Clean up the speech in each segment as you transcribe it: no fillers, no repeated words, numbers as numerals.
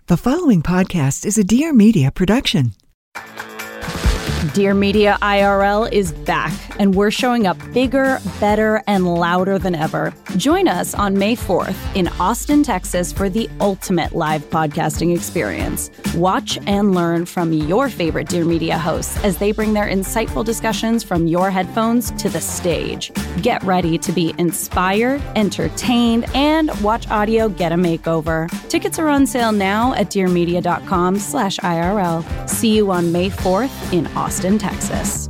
The following podcast is a Dear Media production. Dear Media IRL is back, and we're showing up bigger, better, and louder than ever. Join us on May 4th in Austin, Texas for the ultimate live podcasting experience. Watch and learn from your favorite Dear Media hosts as they bring their insightful discussions from your headphones to the stage. Get ready to be inspired, entertained, and watch audio get a makeover. Tickets are on sale now at dearmedia.com/IRL. See you on May 4th in Austin, Texas.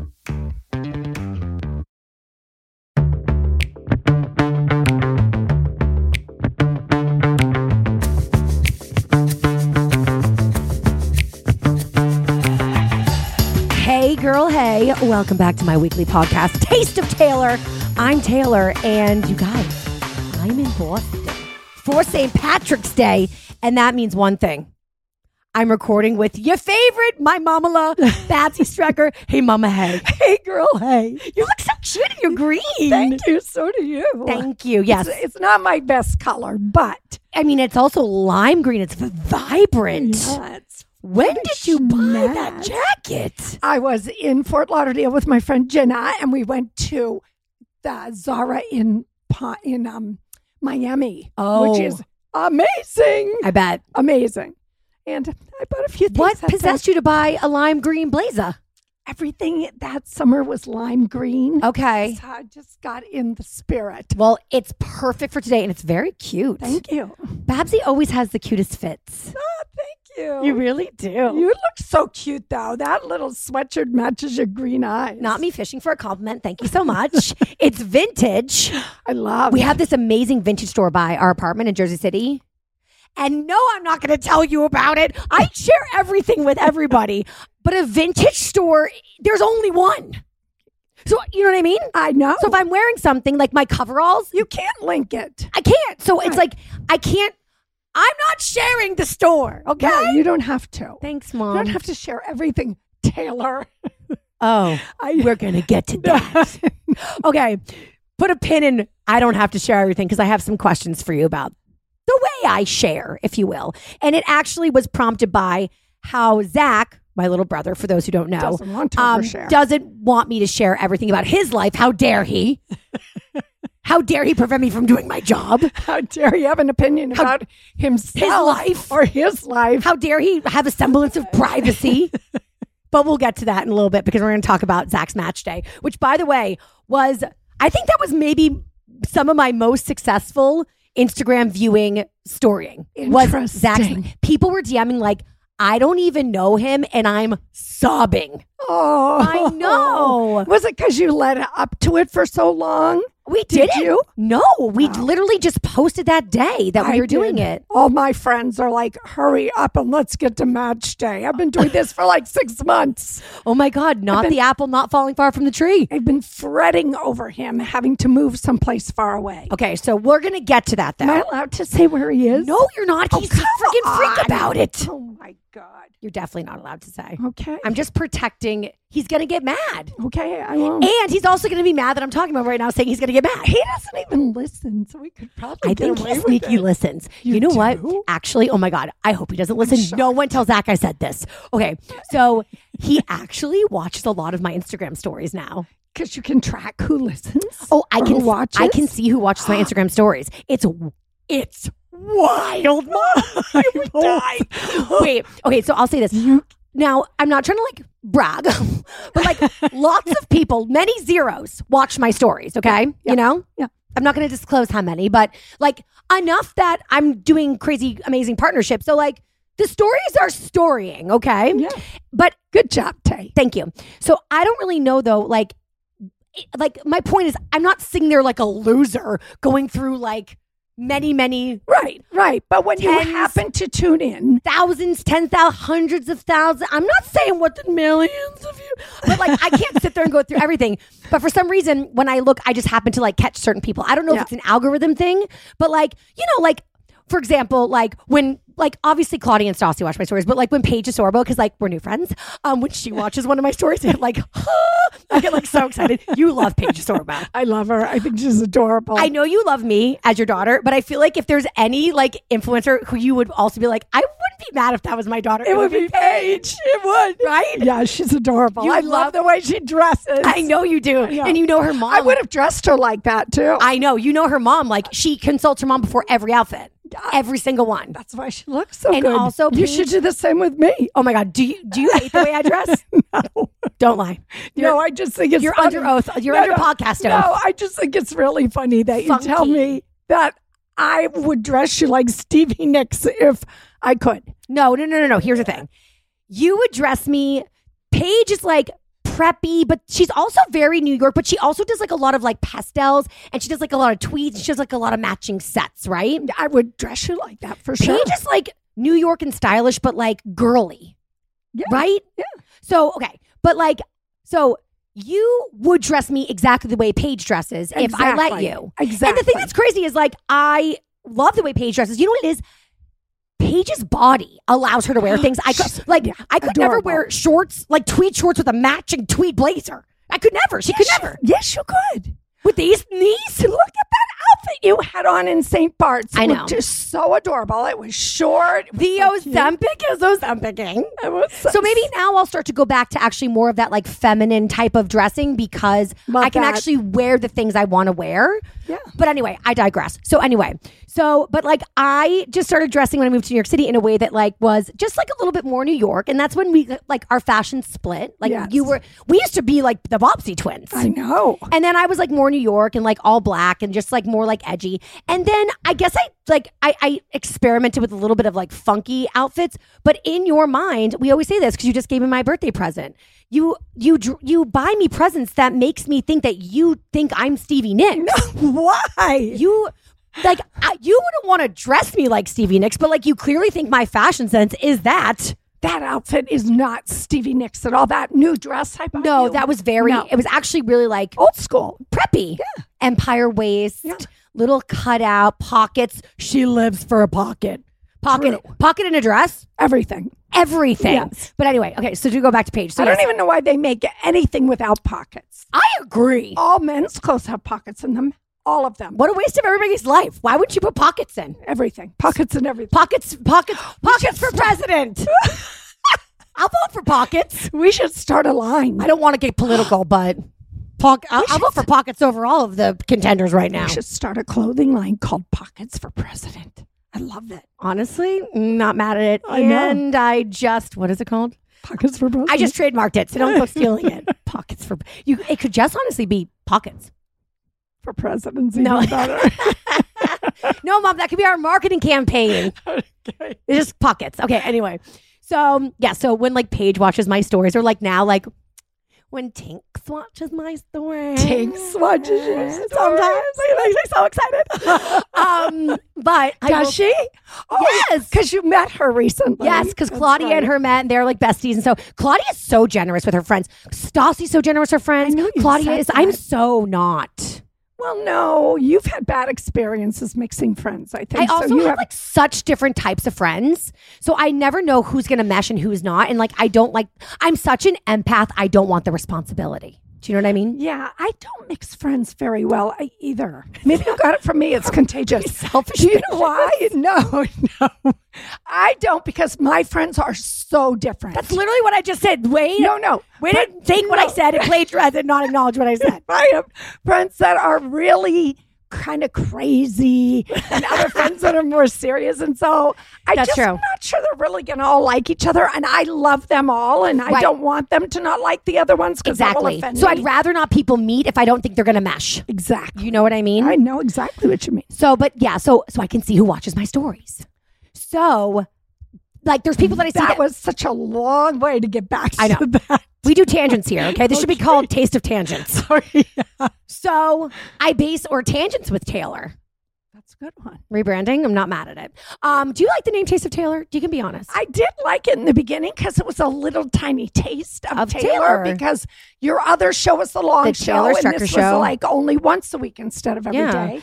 Hey girl, hey. Welcome back to my weekly podcast, Taste of Taylor. I'm Taylor, and you guys, I'm in Boston for St. Patrick's Day, and that means one thing. I'm recording with your favorite, my mama, Babsy Strecker. Hey, mama, hey. Hey, girl, hey. You look so cute in your green. Thank you. So do you. Thank you. Yes. It's not my best color, but. I mean, it's also lime green. It's vibrant. Yeah, when did you buy that jacket? I was in Fort Lauderdale with my friend Jenna, and we went to the Zara in Miami, which is amazing. I bet. Amazing. And I bought a few things. What possessed you to buy a lime green blazer? Everything that summer was lime green. Okay. So I just got in the spirit. Well, it's perfect for today, and it's very cute. Thank you. Babsy always has the cutest fits. Oh, thank you. You really do. You look so cute, though. That little sweatshirt matches your green eyes. Not me fishing for a compliment. Thank you so much. It's vintage. I love We have this amazing vintage store by our apartment in Jersey City. And no, I'm not going to tell you about it. I share everything with everybody. But a vintage store, there's only one. So, you know what I mean? I know. So if I'm wearing something like my coveralls, You can't link it. I can't. So it's like, I can't. I'm not sharing the store, okay? No, you don't have to. Thanks, You Mom. don't have to share everything, Taylor. Oh, we're going to get to that. Okay, put a pin in. I don't have to share everything because I have some questions for you about the way I share, if you will. And it actually was prompted by how Zach, my little brother, for those who don't know, Doesn't want to overshare. doesn't want me to share everything about his life. How dare he? How dare he prevent me from doing my job? How dare you have an opinion about himself life. or his life? How dare he have a semblance of privacy? But we'll get to that in a little bit because we're going to talk about Zach's match day, which, by the way, I think that was maybe some of my most successful Instagram viewing storying. Was Zach's. People were DMing like, I don't even know him, and I'm sobbing. Oh, I know. Was it because you led up to it for so long? We Did didn't. you? No, we literally just posted that day that we were doing it. All my friends are like, hurry up and let's get to match day. I've been doing this for like 6 months. Oh my God, the apple not falling far from the tree. I've been fretting over him having to move someplace far away. Okay, so we're going to get to that, though. Am I allowed to say where he is? No, you're not. He's a freaking freak about it. Oh my God. You're definitely not allowed to say. Okay. I'm just protecting. He's going to get mad. Okay, I won't. And he's also going to be mad that I'm talking about right now saying he's going to get mad. He doesn't even listen, so we could probably I get think away he with sneaky it. listens. You know do? what? Actually, oh my God, I hope he doesn't listen. No one tell Zach I said this. Okay, so he actually watches a lot of my Instagram stories now. Because you can track who listens. Oh, I or can who watches. I can see who watches my Instagram stories. It's wild. I would die. Wait, okay, so I'll say this. Now, I'm not trying to like brag, but like lots of people, many zeros, watch my stories, okay? Yeah. You know? Yeah. I'm not going to disclose how many, but like enough that I'm doing crazy, amazing partnerships. So like the stories are storying, okay? Yeah. But Good job, Tay. thank you. So I don't really know though, like my point is I'm not sitting there like a loser going through like many Right. But when you Tens. happen to tune in, thousands, 10,000, hundreds of thousands. I'm not saying what the millions of you, but like I can't sit there and go through everything. But for some reason, when I look, I just happen to like catch certain people. I don't know if it's an algorithm thing, but like, you know, like for example, like when, like obviously Claudia and Stassi watch my stories, but like when Paige Sorbo, because like we're new friends, when she watches one of my stories, I get like, I get like so excited. You love Paige Sorbo. I love her. I think she's adorable. I know you love me as your daughter, but I feel like if there's any like influencer who you would also be like, I wouldn't wouldn't be mad if that was my daughter. It would be Paige. It would. Right? Yeah, she's adorable. You I love love the way she dresses. I know you do. Yeah. And you know her mom. I would have dressed her like that too. I know. You know her mom. Like, she consults her mom before every outfit. Every single one. That's why she looks so And good. also, you Paige- should do the same with me. Oh my God. Do you hate the way I dress? No. Don't lie. No, I just think it's You're funny. under oath. You're under podcast oath. No, I just think it's really funny that you tell Funky. me that I would dress you like Stevie Nicks if I could. No. Here's the thing. You would dress me. Paige is like preppy, but she's also very New York, but she also does like a lot of like pastels, and she does like a lot of tweeds. She does like a lot of matching sets, right? I would dress you like that for sure. Paige is like New York and stylish, but like girly, Yeah. right? Yeah. So, okay. But like, so you would dress me exactly the way Paige dresses if I let Exactly. you. Exactly. And the thing that's crazy is like, I love the way Paige dresses. You know what it is? Paige's body allows her to wear things. I could, like, Yeah, I could never adorable. wear shorts, like tweed shorts with a matching tweed blazer. I could never. She could never. Yes, you could. With these knees? Look at that outfit you had on in St. Bart's. It I was know. just so adorable. It was short. The Ozempic is Ozempicing. It was So maybe now I'll start to go back to actually more of that like feminine type of dressing, because Love I can that. actually wear the things I want to wear. Yeah. But anyway, I digress. But like I just started dressing when I moved to New York City in a way that like was just like a little bit more New York. And that's when we like our fashion split. Like Yes. we used to be like the Bobbsey twins. I know. And then I was like more New York and like all black and just like more like edgy. And then I guess I experimented with a little bit of like funky outfits. But in your mind, we always say this because you just gave me my birthday present. You buy me presents that makes me think that you think I'm Stevie Nicks. Why? You like you wouldn't want to dress me like Stevie Nicks, but like you clearly think my fashion sense is that. That outfit is not Stevie Nicks at all. That new dress I bought No, you. that was very. No. It was actually really like old school. preppy. Yeah. Empire waist, Yeah. little cutout, pockets. She lives for a pocket. Pocket in a dress. Everything. Everything. Yes. But anyway, okay, so to go back to Paige. So I don't yes, even know why they make anything without pockets. I agree. All men's clothes have pockets in them. All of them. What a waste of everybody's life. Why wouldn't you put pockets in? Everything. Pockets and everything. Pockets for president. I'll vote for pockets. We should start a line. I don't want to get political, but I'll vote for pockets over all of the contenders right now. We should start a clothing line called Pockets for President. I love it. Honestly, not mad at it. I know. And what is it called? Pockets for President. I just trademarked it, so don't go stealing it. Pockets for you. It could just honestly be pockets. for presidents. No. Even better. No, Mom, that could be our marketing campaign. Okay. It's just pockets. Okay, anyway. So, yeah, so when like Paige watches my stories, or like now, like when Tinks watches my stories. Tinks watches your stories. Sometimes. It makes me so excited. But I will- Does she? Oh, Yes. because you met her recently. Yes, because That's Claudia right. and her met, and they're like besties. And so Claudia is so generous with her friends. Stassi's so generous with her friends. I knew you Claudia said is, I'm that. so not. Well, no, you've had bad experiences mixing friends, I think. I also so you have like such different types of friends. So I never know who's going to mesh and who's not. And like, I'm such an empath. I don't want the responsibility. Do you know what I mean? Yeah, I don't mix friends very well either. Maybe you got it from me. It's contagious. Selfish. Do you know why? No. I don't, because my friends are so different. That's literally what I just said. Wait. No. Wait to take what I said and plagiarize it, not acknowledge what I said. I have friends that are really kind of crazy and other friends that are more serious. And so That's I'm true. not sure they're really going to all like each other. And I love them all. And I Right. don't want them to not like the other ones because that will Exactly. offend So me. I'd rather not people meet if I don't think they're going to mesh. Exactly. You know what I mean? I know exactly what you mean. So, but yeah, so I can see who watches my stories. So, like, there's people that I see That that was such a long way to get back I know. to that. we do tangents here. Okay, this should be called Taste of Tangents. Sorry. So I base or tangents with Taylor. That's a good one. Rebranding. I'm not mad at it. Do you like the name Taste of Taylor? You can be honest. I did like it in the beginning because it was a little tiny taste of Taylor. Taylor, because your other show was the long The show Taylor and Strecker this show. was like only once a week instead of every day.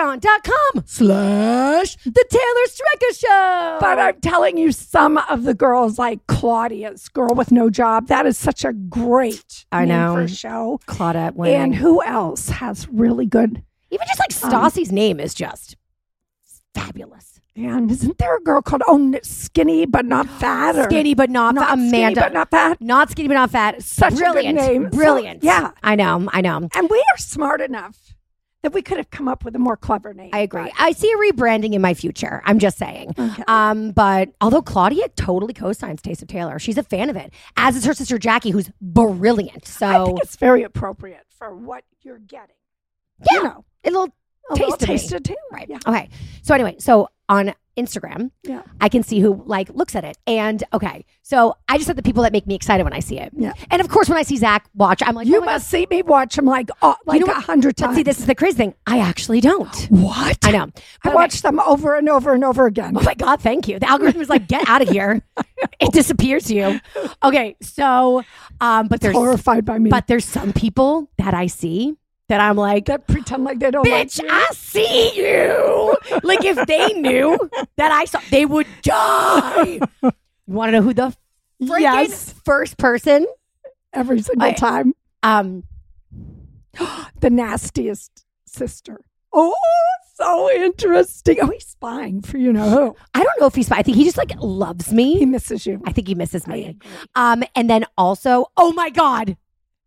Patreon.com/The Taylor Strecker Show. But I'm telling you, some of the girls, like Claudia's Girl with No Job, that is such a great I name know. for a show. Claudette winning. And who else has really good? Even just like Stassi's name is just fabulous. And isn't there a girl called Skinny But Not Fat? Or Skinny But Not Fat. Amanda. Skinny But Not Fat. Not Skinny But Not Fat. Such Brilliant. a good name. Brilliant. So, yeah. I know. And we are smart enough that we could have come up with a more clever name. I agree. I see a rebranding in my future. I'm just saying. Okay. But although Claudia totally co-signs Taste of Taylor, she's a fan of it, as is her sister Jackie, who's brilliant. So I think it's very appropriate for what you're getting. Yeah. You know, a little taste of Taylor. Right. Yeah. Okay. So anyway, so on Instagram, Yeah. I can see who like looks at it. And okay, so I just said the people that make me excited when I see it. Yeah. And of course, when I see Zach watch, I'm like, You oh my must see me watch him like 100 God. times. But see, this is the crazy thing. I actually don't. What? I know. I watch them over and over and over again. Oh my God, thank you. The algorithm is like, get out of here. It disappears you. Okay, so, but there's Horrified by me. but there's some people that I see that I'm like, that pretend like they don't bitch, like you. I see you. Like if they knew that I saw, they would die. You want to know who the freaking Yes. first person? Every single time. Um, The nastiest sister. Oh, so interesting. Oh, he's spying for you know who. I don't know if he's. I think he just like loves He me. misses you. I think he misses I me. agree. And then also, oh my God.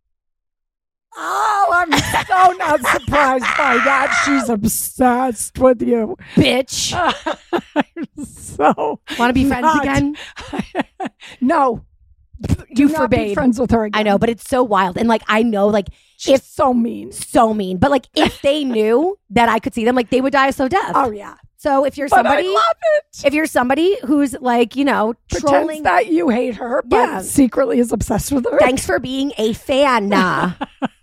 Oh, I'm so not surprised by that. She's obsessed with you. Bitch. I'm so Want to be friends not. again? No. You Do not be forbade. friends with her again. I know, but it's so wild. And like, I know, like, She's so mean. so mean. But like, if they knew that I could see them, like, they would die a slow death. Oh, yeah. So if you're But somebody, I love it. if you're somebody who's like, you know, Pretends trolling, that you hate her, but Yeah. secretly is obsessed with her. thanks for being a fan. Love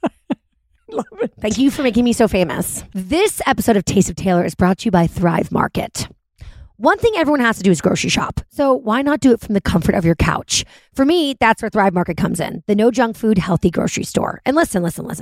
it. Thank you for making me so famous. This episode of Taste of Taylor is brought to you by Thrive Market. One thing everyone has to do is grocery shop. So why not do it from the comfort of your couch? For me, that's where Thrive Market comes in. The no junk food, healthy grocery store. And listen.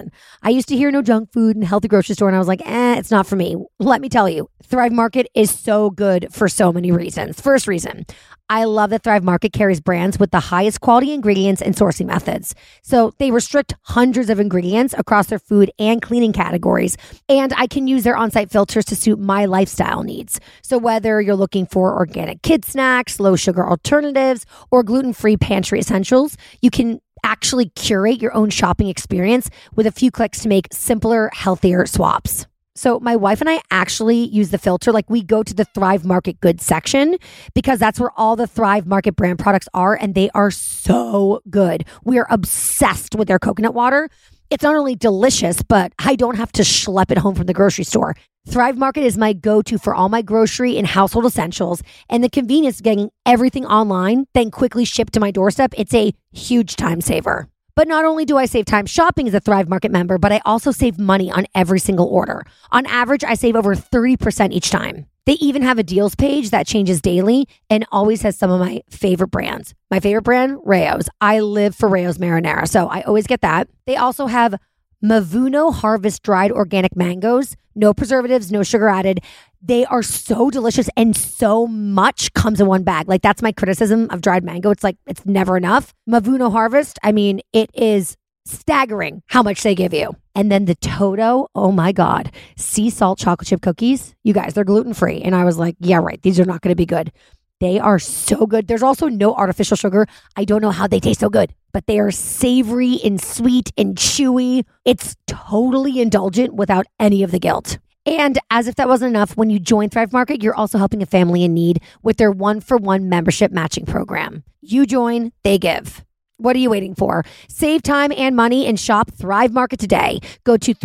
I used to hear no junk food and healthy grocery store, and I was like, it's not for me. Let me tell you, Thrive Market is so good for so many reasons. First reason, I love that Thrive Market carries brands with the highest quality ingredients and sourcing methods. So they restrict hundreds of ingredients across their food and cleaning categories. And I can use their on-site filters to suit my lifestyle needs. So whether you're looking for organic kid snacks, low sugar alternatives, or gluten-free pantry essentials, you can actually curate your own shopping experience with a few clicks to make simpler, healthier swaps. So my wife and I actually use the filter. Like we go to the Thrive Market goods section because that's where all the Thrive Market brand products are, and they are so good. We are obsessed with their coconut water. It's not only delicious, but I don't have to schlep it home from the grocery store. Thrive Market is my go-to for all my grocery and household essentials, and the convenience of getting everything online, then quickly shipped to my doorstep. It's a huge time saver. But not only do I save time shopping as a Thrive Market member, but I also save money on every single order. On average, I save over 30% each time. They even have a deals page that changes daily and always has some of my favorite brands. My favorite brand, Rayo's. I live for Rayo's marinara, so I always get that. They also have Mavuno Harvest dried organic mangoes. No preservatives, no sugar added. They are so delicious, and so much comes in one bag. Like that's my criticism of dried mango. It's like, it's never enough. Mavuno Harvest, I mean, it is staggering how much they give you. And then the Toto, oh my God, sea salt chocolate chip cookies. You guys, they're gluten-free. And I was like, yeah, right. These are not going to be good. They are so good. There's also no artificial sugar. I don't know how they taste so good, but they are savory and sweet and chewy. It's totally indulgent without any of the guilt. And as if that wasn't enough, when you join Thrive Market, you're also helping a family in need with their 1-for-1 membership matching program. You join, they give. What are you waiting for? Save time and money and shop Thrive Market today. Go to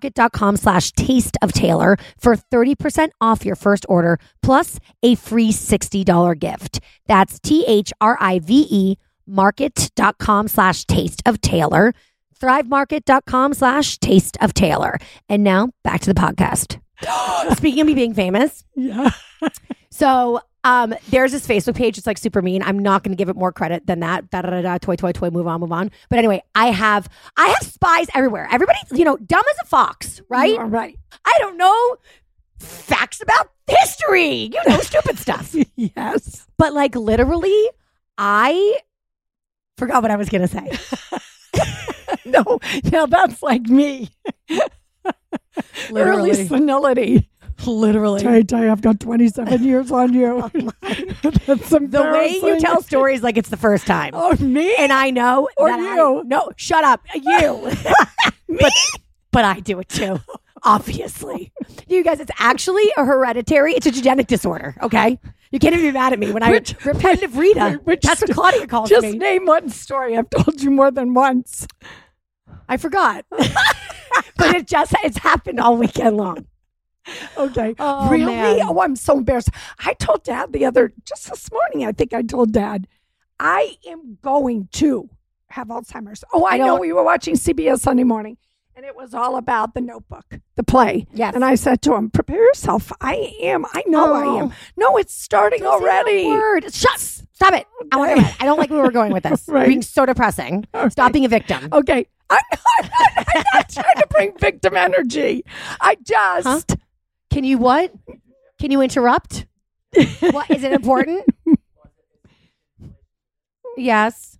thrivemarket.com/tasteoftaylor for 30% off your first order plus a free $60 gift. That's THRIVE market.com/tasteoftaylor. thrivemarket.com/tasteoftaylor. And now back to the podcast. Speaking of me being famous. Yeah. So there's this Facebook page. It's like super mean. I'm not going to give it more credit than that. Toy, move on. But anyway, I have spies everywhere. Everybody, dumb as a fox, right? All right. I don't know facts about history, stupid stuff. Yes. But like literally, I forgot what I was going to say. No, that's like me. Literally. Early senility. Literally. I've got 27 years on you. That's embarrassing. The way you tell stories like it's the first time. Oh, me? And I know Or that you? no, shut up. You. But I do it too. Obviously. You guys, it's actually a hereditary, it's a genetic disorder, okay? You can't even be mad at me when repetitive Rita. That's what Claudia calls Just me. name one story. I've told you more than once. I forgot. But it's happened all weekend long. Okay. Oh, really? man. Oh, I'm so embarrassed. I told Dad just this morning, I think I told Dad, I am going to have Alzheimer's. Oh, I know. We were watching CBS Sunday morning, and it was all about The Notebook, the play. Yes. And I said to him, prepare yourself. I am. I know I am. No, it's starting already. Word. Stop it. I don't like where we're going with this. Right. Being so depressing. Okay. Stop being a victim. Okay. I'm not trying to bring victim energy. I just... Huh? Can you what? Can you interrupt? What is it important? Yes.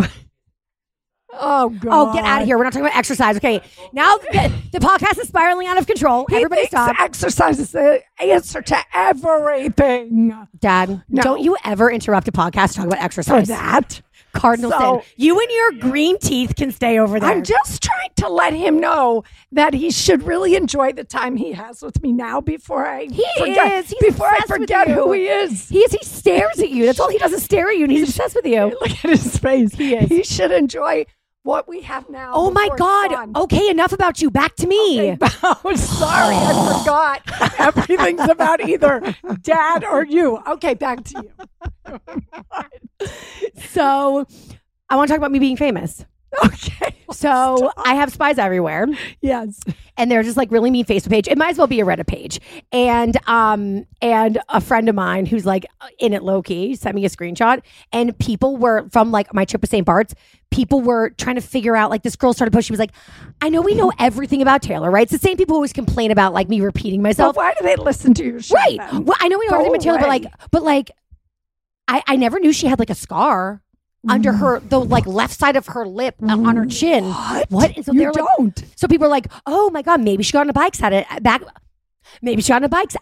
Oh, God. Oh, get out of here. We're not talking about exercise. Okay. Now the podcast is spiraling out of control. Everybody thinks stop. Exercise is the answer to everything. Dad, No. don't you ever interrupt a podcast to talk about For exercise. that. Cardinal So- sin. You and your green teeth can stay over there. I'm just trying to let him know that he should really enjoy the time he has with me now before I forget, is. He's before I obsessed with forget you. who he is. He stares at you. That's all he does is stare at you, and he's obsessed with you. Look at his face. He is. He should enjoy what we have now. Oh my before it's God. gone. Okay, enough about you. Back to me. Oh, sorry, I forgot. Everything's about either Dad or you. Okay, back to you. So I want to talk about me being famous. Okay. So I have spies everywhere, Yes. and they're just like really mean Facebook page. It might as well be a Reddit page. And a friend of mine who's like in it low key sent me a screenshot, and people were from like my trip to St. Bart's. People were trying to figure out, like, this girl started posting. She was like, I know we know everything about Taylor, right? It's the same people who always complain about like me repeating So myself. why do they listen to your show? Right. then? Well, I know we know Go everything about Taylor, but away. I never knew she had like a scar under her, the like left side of her lip on her chin. What? And so You they're like, don't. so people are like, oh my God, maybe she got on a bike back. Maybe she got on a bike.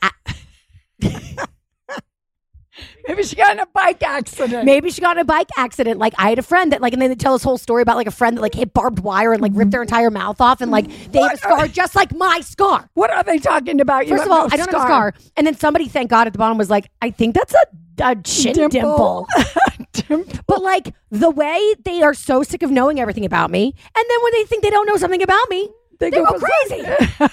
Maybe she got in a bike accident. Maybe she got in a bike accident. Like I had a friend that like, and then they tell this whole story about like a friend that like hit barbed wire and like ripped their entire mouth off, and like they have a scar just like my scar. What are they talking about? You First have of all, no I don't have a scar. And then somebody, thank God, at the bottom was like, I think that's a chin dimple. Dimple. But like the way they are so sick of knowing everything about me, and then when they think they don't know something about me, they go crazy.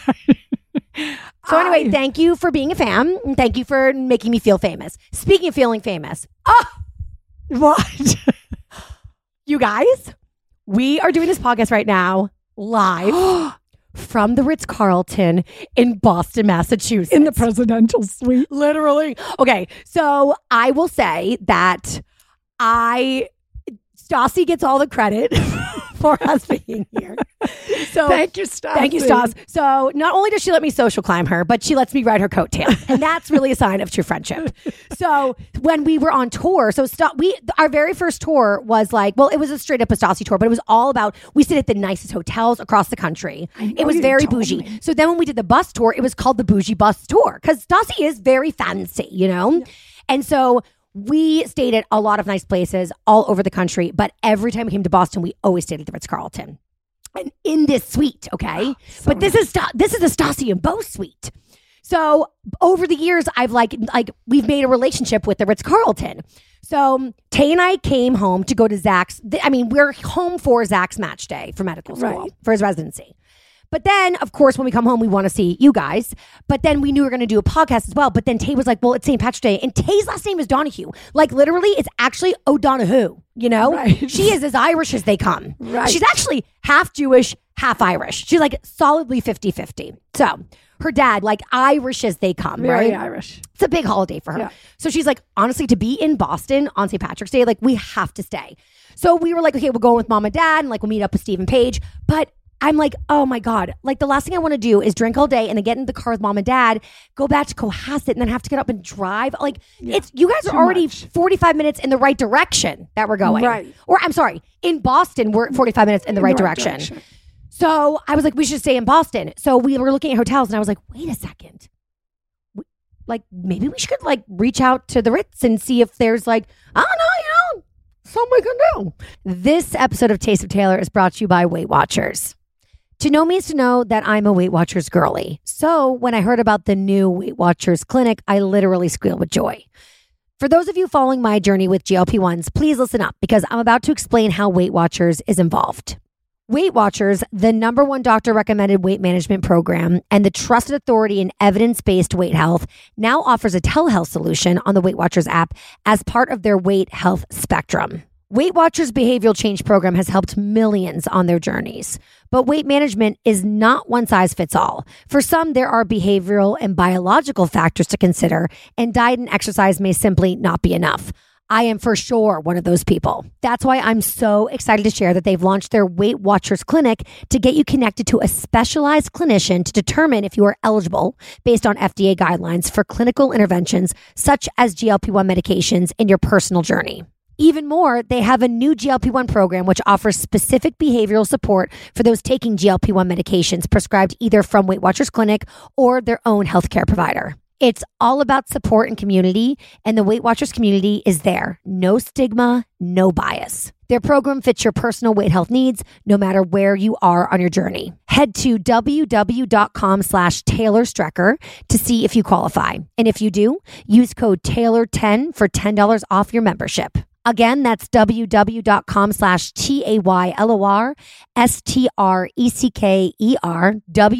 So anyway, thank you for being a fan, and thank you for making me feel famous. Speaking of feeling famous, What? you guys, we are doing this podcast right now live from the Ritz-Carlton in Boston, Massachusetts. In the presidential suite. Literally. Okay, so I will say that Stassi gets all the credit for us being here. So Thank you, Stassi. Thank you, Stas. So not only does she let me social climb her, but she lets me ride her coattail, and that's really a sign of true friendship. So when we were on tour, our very first tour was like, well, it was a straight up a Stassi tour, but it was all about, we stayed at the nicest hotels across the country. It was you very told bougie. me. So then when we did the bus tour, it was called the Bougie Bus Tour because Stassi is very fancy, you know? Yeah. And so we stayed at a lot of nice places all over the country, but every time we came to Boston, we always stayed at the Ritz-Carlton. And in this suite, okay? But this is the Stassi and Bo suite. So over the years, I've like we've made a relationship with the Ritz-Carlton. So Tay and I came home to go to Zach's. We're home for Zach's match day for medical school, for his residency. But then, of course, when we come home, we want to see you guys. But then we knew we were going to do a podcast as well. But then Tay was like, well, it's St. Patrick's Day. And Tay's last name is Donahue. Like, literally, it's actually O'Donoghue, you know? Right. She is as Irish as they come. Right. She's actually half Jewish, half Irish. She's like solidly 50-50. So her dad, like Irish as they come, Very right? Irish. It's a big holiday for her. Yeah. So she's like, honestly, to be in Boston on St. Patrick's Day, like, we have to stay. So we were like, okay, we'll go with mom and dad, and like, we'll meet up with Steve and Paige. But I'm like, oh my God. Like, the last thing I want to do is drink all day and then get in the car with mom and dad, go back to Cohasset, and then have to get up and drive. Like, you guys are already much. 45 minutes in the right direction that we're going. Right. Or I'm sorry, in Boston, we're 45 minutes in the right direction. So I was like, we should stay in Boston. So we were looking at hotels, and I was like, wait a second. like, maybe we should like reach out to the Ritz and see if there's like, I don't know, something we can do. This episode of Taste of Taylor is brought to you by Weight Watchers. To know me is to know that I'm a Weight Watchers girly. So when I heard about the new Weight Watchers clinic, I literally squealed with joy. For those of you following my journey with GLP-1s, please listen up because I'm about to explain how Weight Watchers is involved. Weight Watchers, the #1 doctor-recommended weight management program and the trusted authority in evidence-based weight health, now offers a telehealth solution on the Weight Watchers app as part of their weight health spectrum. Weight Watchers behavioral change program has helped millions on their journeys. But weight management is not one size fits all. For some, there are behavioral and biological factors to consider, and diet and exercise may simply not be enough. I am for sure one of those people. That's why I'm so excited to share that they've launched their Weight Watchers Clinic to get you connected to a specialized clinician to determine if you are eligible based on FDA guidelines for clinical interventions such as GLP-1 medications in your personal journey. Even more, they have a new GLP-1 program which offers specific behavioral support for those taking GLP-1 medications prescribed either from Weight Watchers Clinic or their own healthcare provider. It's all about support and community, and the Weight Watchers community is there. No stigma, no bias. Their program fits your personal weight health needs, no matter where you are on your journey. Head to www.com/TaylorStrecker to see if you qualify. And if you do, use code Taylor10 for $10 off your membership. Again, that's www.com/TaylorStrecker,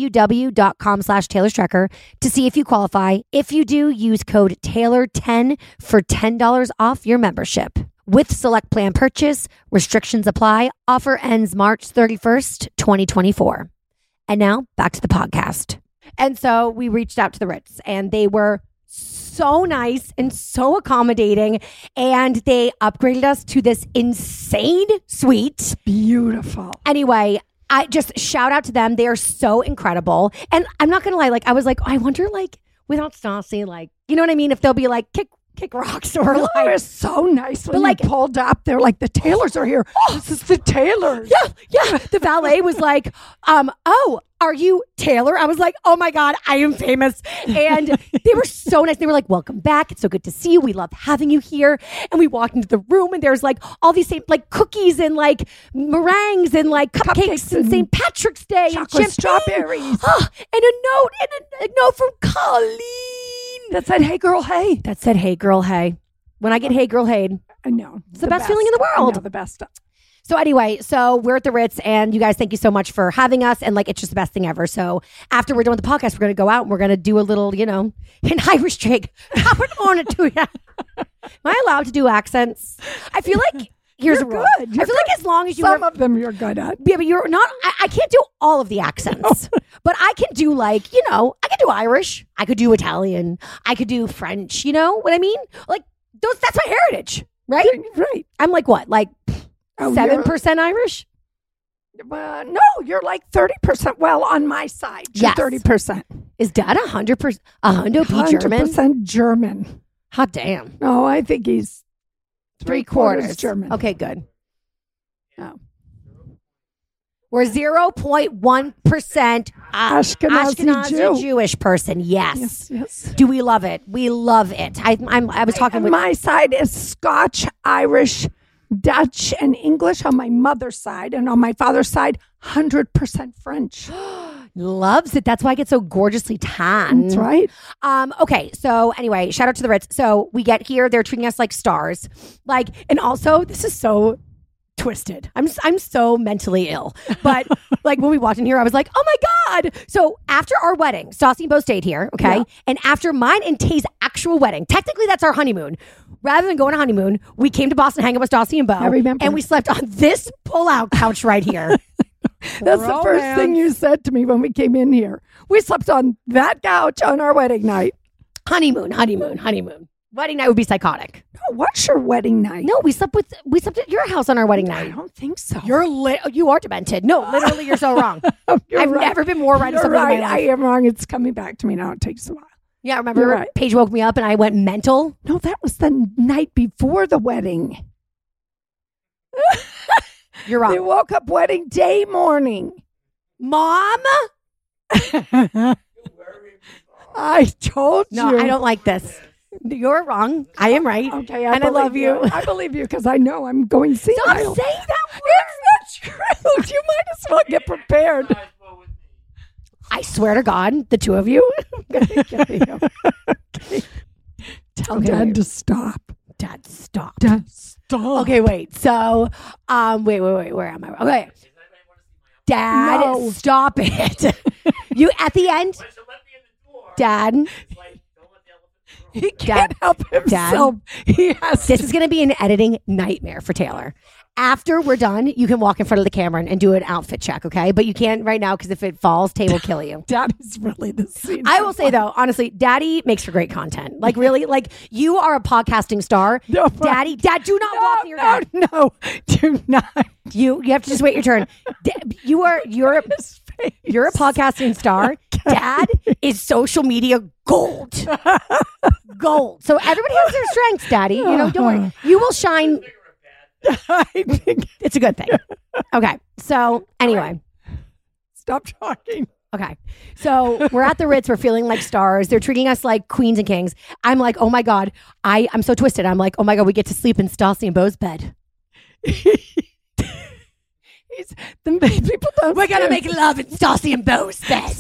www.com/TaylorStrecker to see if you qualify. If you do, use code Taylor10 for $10 off your membership. With select plan purchase, restrictions apply. Offer ends March 31st, 2024. And now back to the podcast. And so we reached out to the Ritz and they were so nice and so accommodating, and they upgraded us to this insane suite. Beautiful. Anyway, I just shout out to them. They are so incredible. And I'm not gonna lie, like I was like, I wonder, like, without Stassi, like, you know what I mean? If they'll be like kick rocks or They like were so nice when like you pulled up. They're like, the Taylors are here. This is the Taylors. Yeah. The valet was like, oh, are you Taylor? I was like, oh my God, I am famous. And they were so nice. They were like, welcome back. It's so good to see you. We love having you here. And we walked into the room and there's like all these same like cookies and like meringues and like cupcakes and St. Patrick's Day chocolate and strawberries. Oh, and a note from Colleen. That said, hey girl, hey. That said, hey girl, hey. When I get hey girl, hey, I know. it's the best feeling in the world. I know, the best. So anyway, so we're at the Ritz and you guys, thank you so much for having us. And like, it's just the best thing ever. So after we're done with the podcast, we're going to go out and we're going to do a little, an Irish drink. Top it on it to you. Am I allowed to do accents? I feel like here's a rule. Good. I feel like as long as you Some of them you're good at. Yeah, but you're not, I can't do all of the accents, but I can do like, I can do Irish. I could do Italian. I could do French. You know what I mean? Like that's my heritage, right? Right. I'm like what? Like 7% Irish? No, you're like 30%. Well, on my side, you're Yes. 30%. Is Dad 100%? 100% German? 100% German. Hot damn. No, I think he's 3/4 German. Okay, good. Oh. We're 0.1% Ashkenazi Jew. Jewish person. Yes. Yes. Do we love it? We love it. I was talking And with my side is Scotch, Irish, Dutch, and English on my mother's side. And on my father's side, 100% French. loves it. That's why I get so gorgeously tan. That's right. Okay. So anyway, shout out to the Ritz. So we get here, they're treating us like stars. Like, and also this is so twisted. I'm so mentally ill. But like when we walked in here, I was like, oh my God. So after our wedding, Stassi and Bo stayed here. Okay. Yeah. And after mine and Tay's actual wedding, technically that's our honeymoon. Rather than going on honeymoon, we came to Boston, hang out with Stassi and Bo. I remember. And we slept on this pull-out couch right here. That's the first thing you said to me when we came in here. We slept on that couch on our wedding night. Honeymoon. Wedding night would be psychotic. No, what's your wedding night? No, we slept at your house on our wedding I night. don't think so. You are demented. No, literally, you're so wrong. You're I've right. never been more right. You're in my right. life. I am wrong. It's coming back to me now. It takes a while. Yeah, remember You're right. Paige woke me up and I went mental. No, that was the night before the wedding. You're wrong. They woke up wedding day morning. Mom? I told you. No, I don't like this. You're wrong. I am right. Okay, and I love you. I believe you because I know I'm going to see. Stop saying that word. It's not true. You might as well get prepared. I swear to God, the two of you. I'm gonna kill you. Okay. Tell Dad to stop. Dad, stop. Dad, stop. Okay, wait. So, wait. Where am I? Okay. Dad, No. stop it. You at the end. Dad, He can't help himself. He has this is going to be an editing nightmare for Taylor. After we're done, you can walk in front of the camera and do an outfit check, okay? But you can't right now because if it falls, Tay will kill you. Daddy's really the scene. I will say though, honestly, Daddy makes for great content. Like really, like you are a podcasting star. No, Dad, do not walk near Dad. No, do not. You have to just wait your turn. You're a podcasting star. Dad is social media gold. Gold. So everybody has their strengths, Daddy. You know, don't worry. You will shine. I think. It's a good thing. Okay. So anyway. Stop talking. Okay. So we're at the Ritz. We're feeling like stars. They're treating us like queens and kings. I'm like, oh my God. I'm so twisted. I'm like, oh my God, we get to sleep in Stassi and Beau's bed. People don't. We're going to make love in Stassi and Beau's bed.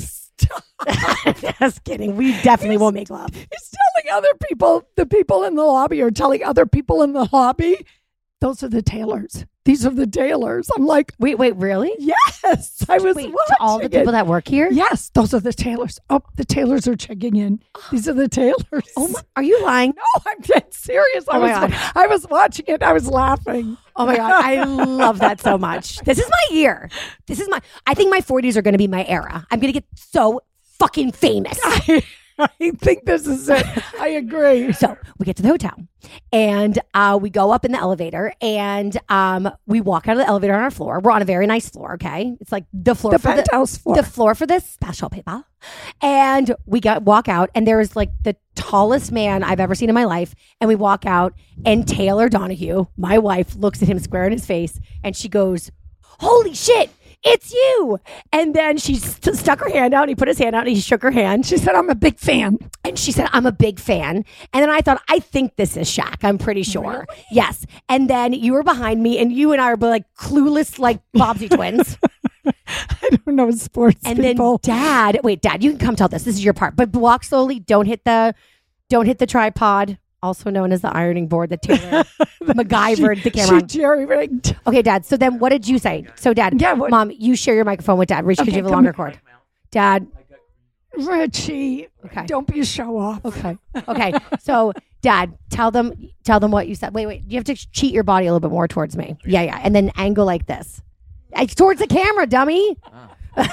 Just kidding. We definitely will make love. He's telling other people, the people in the lobby are telling other people in the lobby, those are the Taylors. These are the Taylors. I'm like, wait, really? yes. I was Wait, watching to all the people it. that work here? Yes, those are the Taylors. Oh, the Taylors are checking in. These are the Taylors. Oh my, are you lying? No, I'm dead serious. Oh my God. I was watching it. I was laughing. Oh my God. I love that so much. This is my year. I think my 40s are going to be my era. I'm going to get so fucking famous. I think this is it. I agree. So we get to the hotel and we go up in the elevator and we walk out of the elevator on our floor. We're on a very nice floor, okay? It's like the floor for penthouse floor. The floor for the special people. And we walk out and there's like the tallest man I've ever seen in my life. And we walk out and Taylor Donahue, my wife, looks at him square in his face and she goes, holy shit. It's you. And then she stuck her hand out and he put his hand out and he shook her hand. She said, I'm a big fan. And she said, I'm a big fan. And then I thought, I think this is Shaq. I'm pretty sure. Really? Yes. And then you were behind me and you and I were like clueless, like Bobsy twins. I don't know sports and people. Then Dad, you can come tell this. This is your part. But walk slowly. Don't hit the tripod. Also known as the ironing board that Taylor MacGyvered the camera on. She jerry-rigged. Okay, Dad. So then what did you say? So Dad, Mom, you share your microphone with Dad. Reach because you have a longer cord. Dad. Richie, okay. Don't be a show off. Okay. So Dad, tell them what you said. Wait. You have to cheat your body a little bit more towards me. Yeah. And then angle like this. It's towards the camera, dummy. I'm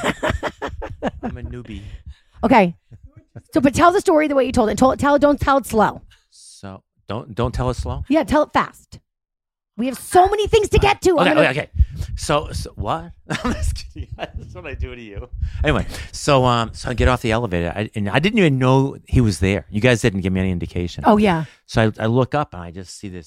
a newbie. Okay. So, but tell the story the way you told it. Don't tell it slow. So don't tell us slow. Yeah, tell it fast. We have so many things to get to. Okay. So what? I'm just kidding. That's what I do to you. Anyway, so I get off the elevator, and I didn't even know he was there. You guys didn't give me any indication. Oh yeah. So I look up and I just see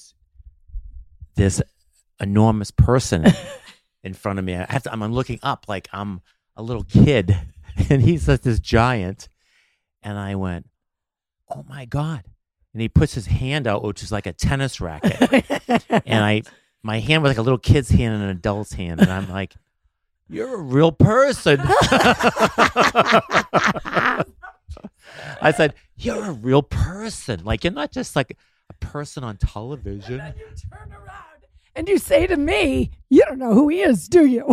this enormous person in front of me. I'm looking up like I'm a little kid, and he's like this giant. And I went, oh my God. And he puts his hand out, which is like a tennis racket. And my hand was like a little kid's hand and an adult's hand. And I'm like, you're a real person. I said, you're a real person. Like, you're not just like a person on television. And then you turn around and you say to me, you don't know who he is, do you?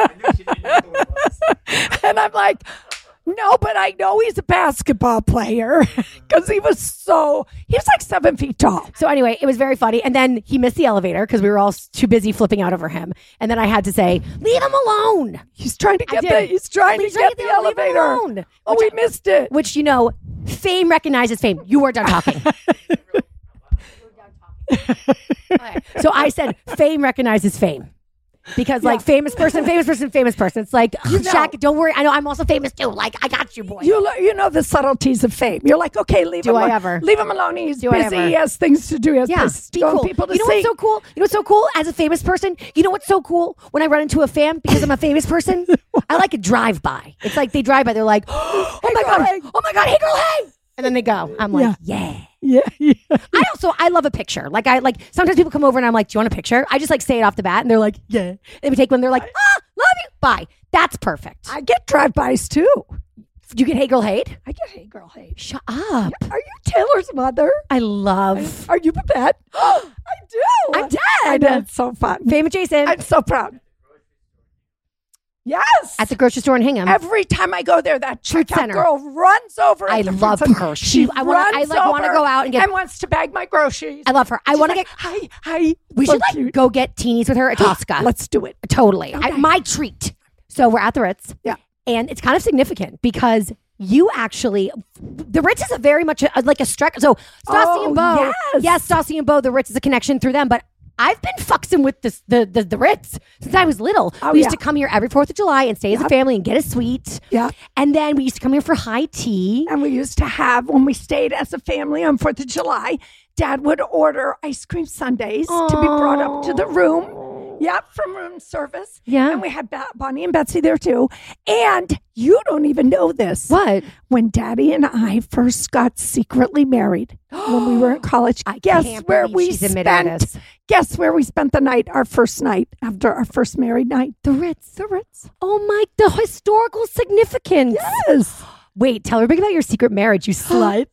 And I'm like, no, but I know he's a basketball player because he was like 7 feet tall. So anyway, it was very funny. And then he missed the elevator because we were all too busy flipping out over him. And then I had to say, leave him alone. He's trying to get the elevator. Oh, we missed it. Which, fame recognizes fame. You are done talking. Okay. So I said, fame recognizes fame. because like famous person. It's like, Shaq, don't worry. I know I'm also famous too. Like, I got you, boy. You know the subtleties of fame. You're like, okay, leave him alone. He's busy. He has things to do. He has places to go, people to see. What's so cool? You know what's so cool? As a famous person, you know what's so cool? When I run into a fan because I'm a famous person, I like a drive-by. It's like they drive by. They're like, oh my God, hey girl, hey. And then they go. I'm like, yeah. I love a picture. Like sometimes people come over and I'm like, do you want a picture? I just like say it off the bat and they're like, yeah. And we take one. They're like, love you. Bye. That's perfect. I get drive-bys too. Do you get hey girl hate? I get hey girl hate. Shut up. Are you Taylor's mother? I love. Are you Babette? I do. I'm dead. I know, it's so fun. Famous Jason. I'm so proud. Yes. At the grocery store in Hingham. Every time I go there, that checkout girl runs over. I love her. I want to go out and wants to bag my groceries. I love her. I want to get. Hi. We should go get teenies with her at Tosca. Let's do it. Totally. Okay. My treat. So we're at the Ritz. Yeah. And it's kind of significant because you actually, the Ritz is a very much like a stretch. So Stassi and Bo. Yes, Stassi and Bo, the Ritz is a connection through them. But I've been fuxing with the Ritz since I was little. We used to come here every 4th of July and stay as a family and get a suite. Yeah. And then we used to come here for high tea. And we used to have, when we stayed as a family on 4th of July, Dad would order ice cream sundaes to be brought up to the room. Yep, from room service. Yeah. And we had Bonnie and Betsy there too. And you don't even know this. What? When Daddy and I first got secretly married when we were in college, guess where we spent the night, our first night after our first married night? The Ritz. Oh my, the historical significance. Yes. Wait, tell everybody about your secret marriage, you slut.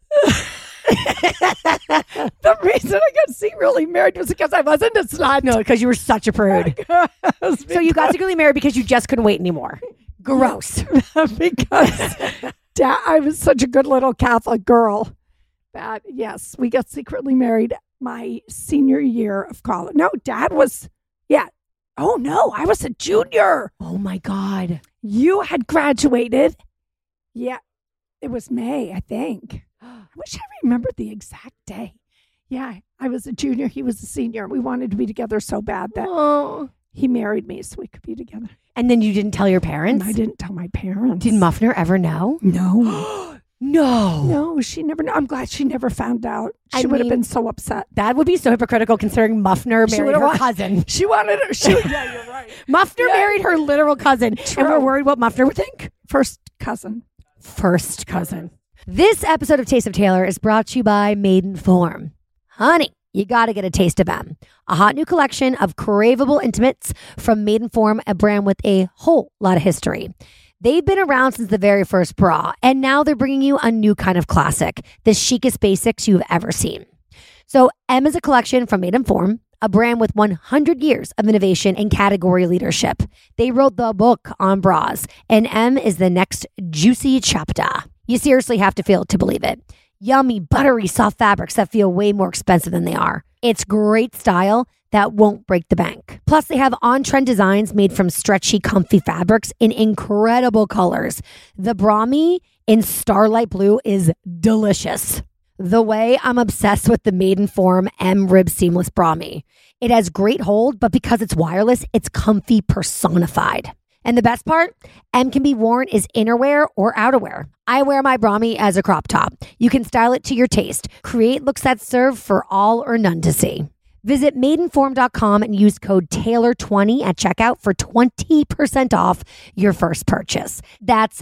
The reason I got secretly married was because I wasn't a slut. No, because you were such a prude. So you got secretly married because you just couldn't wait anymore. Gross. Because I was such a good little Catholic girl that, yes, we got secretly married my senior year of college. No, Dad was, Oh, no, I was a junior. Oh, my God. You had graduated. Yeah, it was May, I think. I wish I remembered the exact day. Yeah, I was a junior. He was a senior. We wanted to be together so bad that he married me so we could be together. And then you didn't tell your parents? And I didn't tell my parents. Did Muffner ever know? No. No, she never knew. I'm glad she never found out. She would have been so upset. That would be so hypocritical considering Muffner married her cousin. She wanted her. Yeah, you're right. Muffner married her literal cousin. True. And we're worried what Muffner would think. First cousin. This episode of Taste of Taylor is brought to you by Maidenform. Honey, you got to get a taste of them. A hot new collection of craveable intimates from Maidenform, a brand with a whole lot of history. They've been around since the very first bra, and now they're bringing you a new kind of classic, the chicest basics you've ever seen. So M is a collection from Maidenform, a brand with 100 years of innovation and category leadership. They wrote the book on bras, and M is the next juicy chapter. You seriously have to feel it to believe it. Yummy, buttery, soft fabrics that feel way more expensive than they are. It's great style that won't break the bank. Plus, they have on-trend designs made from stretchy, comfy fabrics in incredible colors. The Brahmi in Starlight Blue is delicious. The way I'm obsessed with the Maidenform M Rib Seamless Brahmi. It has great hold, but because it's wireless, it's comfy personified. And the best part, M can be worn as innerwear or outerwear. I wear my Brahmi as a crop top. You can style it to your taste. Create looks that serve for all or none to see. Visit maidenform.com and use code Taylor20 at checkout for 20% off your first purchase. That's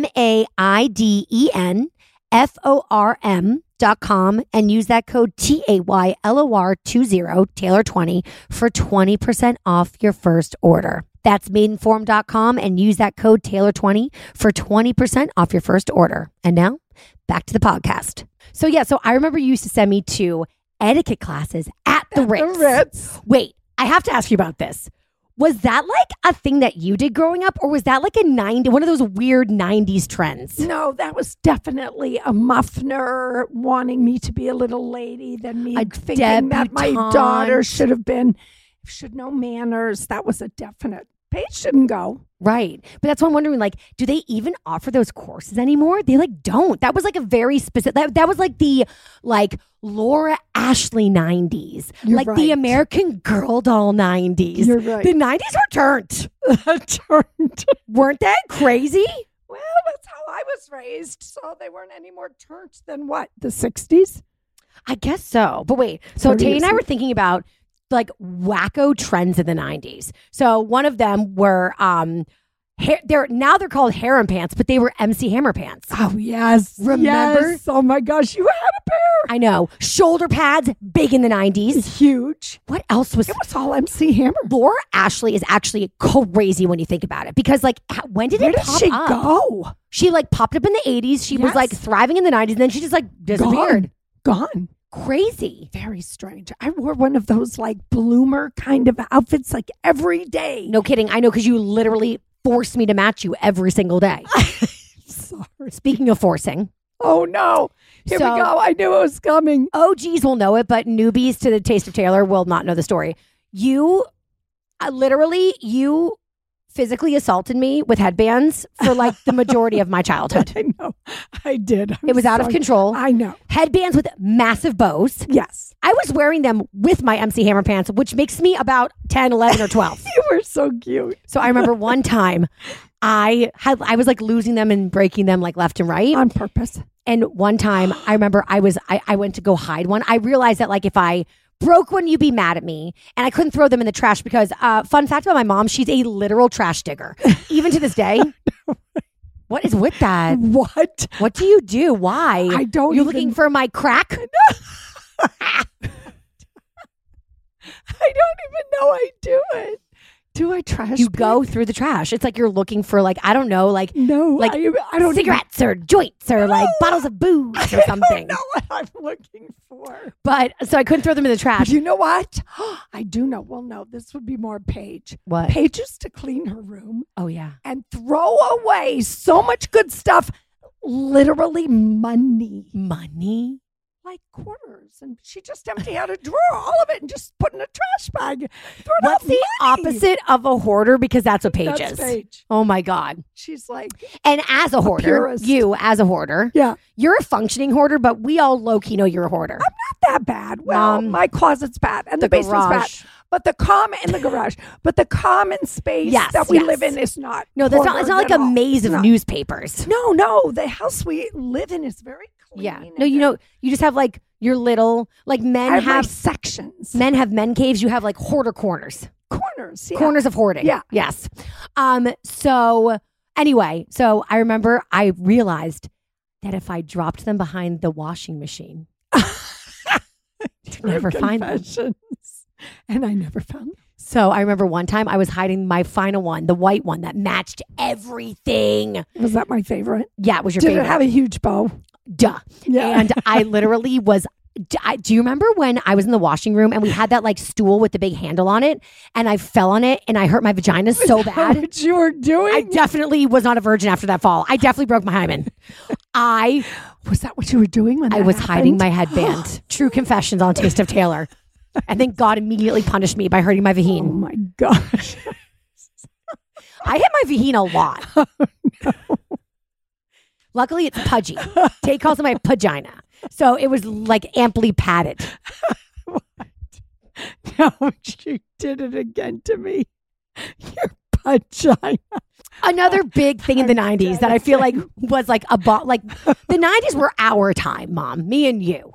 MAIDENFORM.com and use that code TAYLOR20 Taylor20 for 20% off your first order. That's maidenform.com and use that code Taylor20 for 20% off your first order. And now, back to the podcast. So I remember you used to send me to etiquette classes at the Ritz. Wait, I have to ask you about this. Was that like a thing that you did growing up, or was that like one of those weird 90s trends? No, that was definitely a Muffner wanting me to be a little lady than me thinking that my daughter should know manners. That was a definite Paige didn't go. Right. But that's why I'm wondering, like, do they even offer those courses anymore? They like don't. That was like a very specific, that was like the like Laura Ashley 90s. You're like right. the American Girl doll 90s. You're right. The 90s were turned. Turned. Weren't they crazy? Well, that's how I was raised. So they weren't any more turned than what? The 60s? I guess so. But wait, so 30 Tay and I years. were thinking about like wacko trends in the 90s. So one of them were they're called harem pants, but they were MC Hammer pants. Oh, yes. Remember? Yes. Oh, my gosh. You had a pair. I know. Shoulder pads, big in the 90s. Huge. What else was It was all MC Hammer. Laura Ashley is actually crazy when you think about it, because like when did Where it did pop she up? go? She like popped up in the 80s. She was Yes. like thriving in the 90s, and then she just like disappeared. Gone. Crazy. Very strange. I wore one of those like bloomer kind of outfits like every day. No kidding. I know, because you literally forced me to match you every single day. Sorry. Speaking of forcing, Oh no. Here So- we go. I knew it was coming. OGs will know it, but newbies to the Taste of Taylor will not know the story. You you physically assaulted me with headbands for like the majority of my childhood. I know. I did. It was out of control. I know. Headbands with massive bows. Yes. I was wearing them with my MC Hammer pants, which makes me about 10, 11, or 12. You were so cute. So I remember one time I was like losing them and breaking them like left and right. On purpose. And one time I remember I went to go hide one. I realized that like if I broke one, you'd be mad at me. And I couldn't throw them in the trash because, fun fact about my mom, she's a literal trash digger. Even to this day. What is with that? What? What do you do? Why? I don't You're even- looking for my crack? I don't even know I do it. Do I trash? You pick? go through the trash. It's like you're looking for like, I don't know, like No, like I don't cigarettes or joints or like bottles of booze or I don't something. know what I'm looking for. But so I couldn't throw them in the But trash. you know what? I do know. Well, no, this would be more Paige. What? Paige used to clean her room Oh yeah. and throw away so much good stuff, literally money, Money? like quarters. And she just empty out a drawer, all of it, and just put in a trash bag. Throw it What's out the money. opposite of a hoarder? Because that's what Paige That's is. Paige. Oh my God. She's like, And as a hoarder, purist. you as a hoarder, yeah, you're a functioning hoarder, but we all low key know you're a hoarder. not that bad. Well, Mom, my closet's bad and the basement's garage. bad. But the common in the garage, but the common space Yes, that we yes. live in is not. No, that's not. It's not like a hoardered at all. maze It's of not. newspapers. No, the house we live in is very clean. Yeah. and No, you know, you just have like your little like men I have my have sections, men have men caves. You have like hoarder corners. corners, yeah. Corners of hoarding. Yeah. Yes. So anyway, so I remember I realized that if I dropped them behind the washing machine, I'd never find them. Confessions. And I never found them. So I remember one time I was hiding my final one, the white one that matched everything. Was that my favorite? Yeah, it was your Did favorite. it have a huge bow? Duh. Yeah. And I literally was. Do you remember when I was in the washing room and we had that like stool with the big handle on it, and I fell on it and I hurt my vagina so bad? What you were doing? I definitely was not a virgin after that fall. I definitely broke my hymen. Was that what you were doing when I that was hiding my happened? headband. True confessions on Taste of Taylor. And then God immediately punished me by hurting my Oh vagina. my gosh. I hit my vagina a lot. Luckily, it's pudgy. Tay calls it my vagina. So it was like amply padded. No, you did it again to me. Your vagina. Another big thing in the 90s that I feel like was like like the 90s were our time, Mom. Me and you.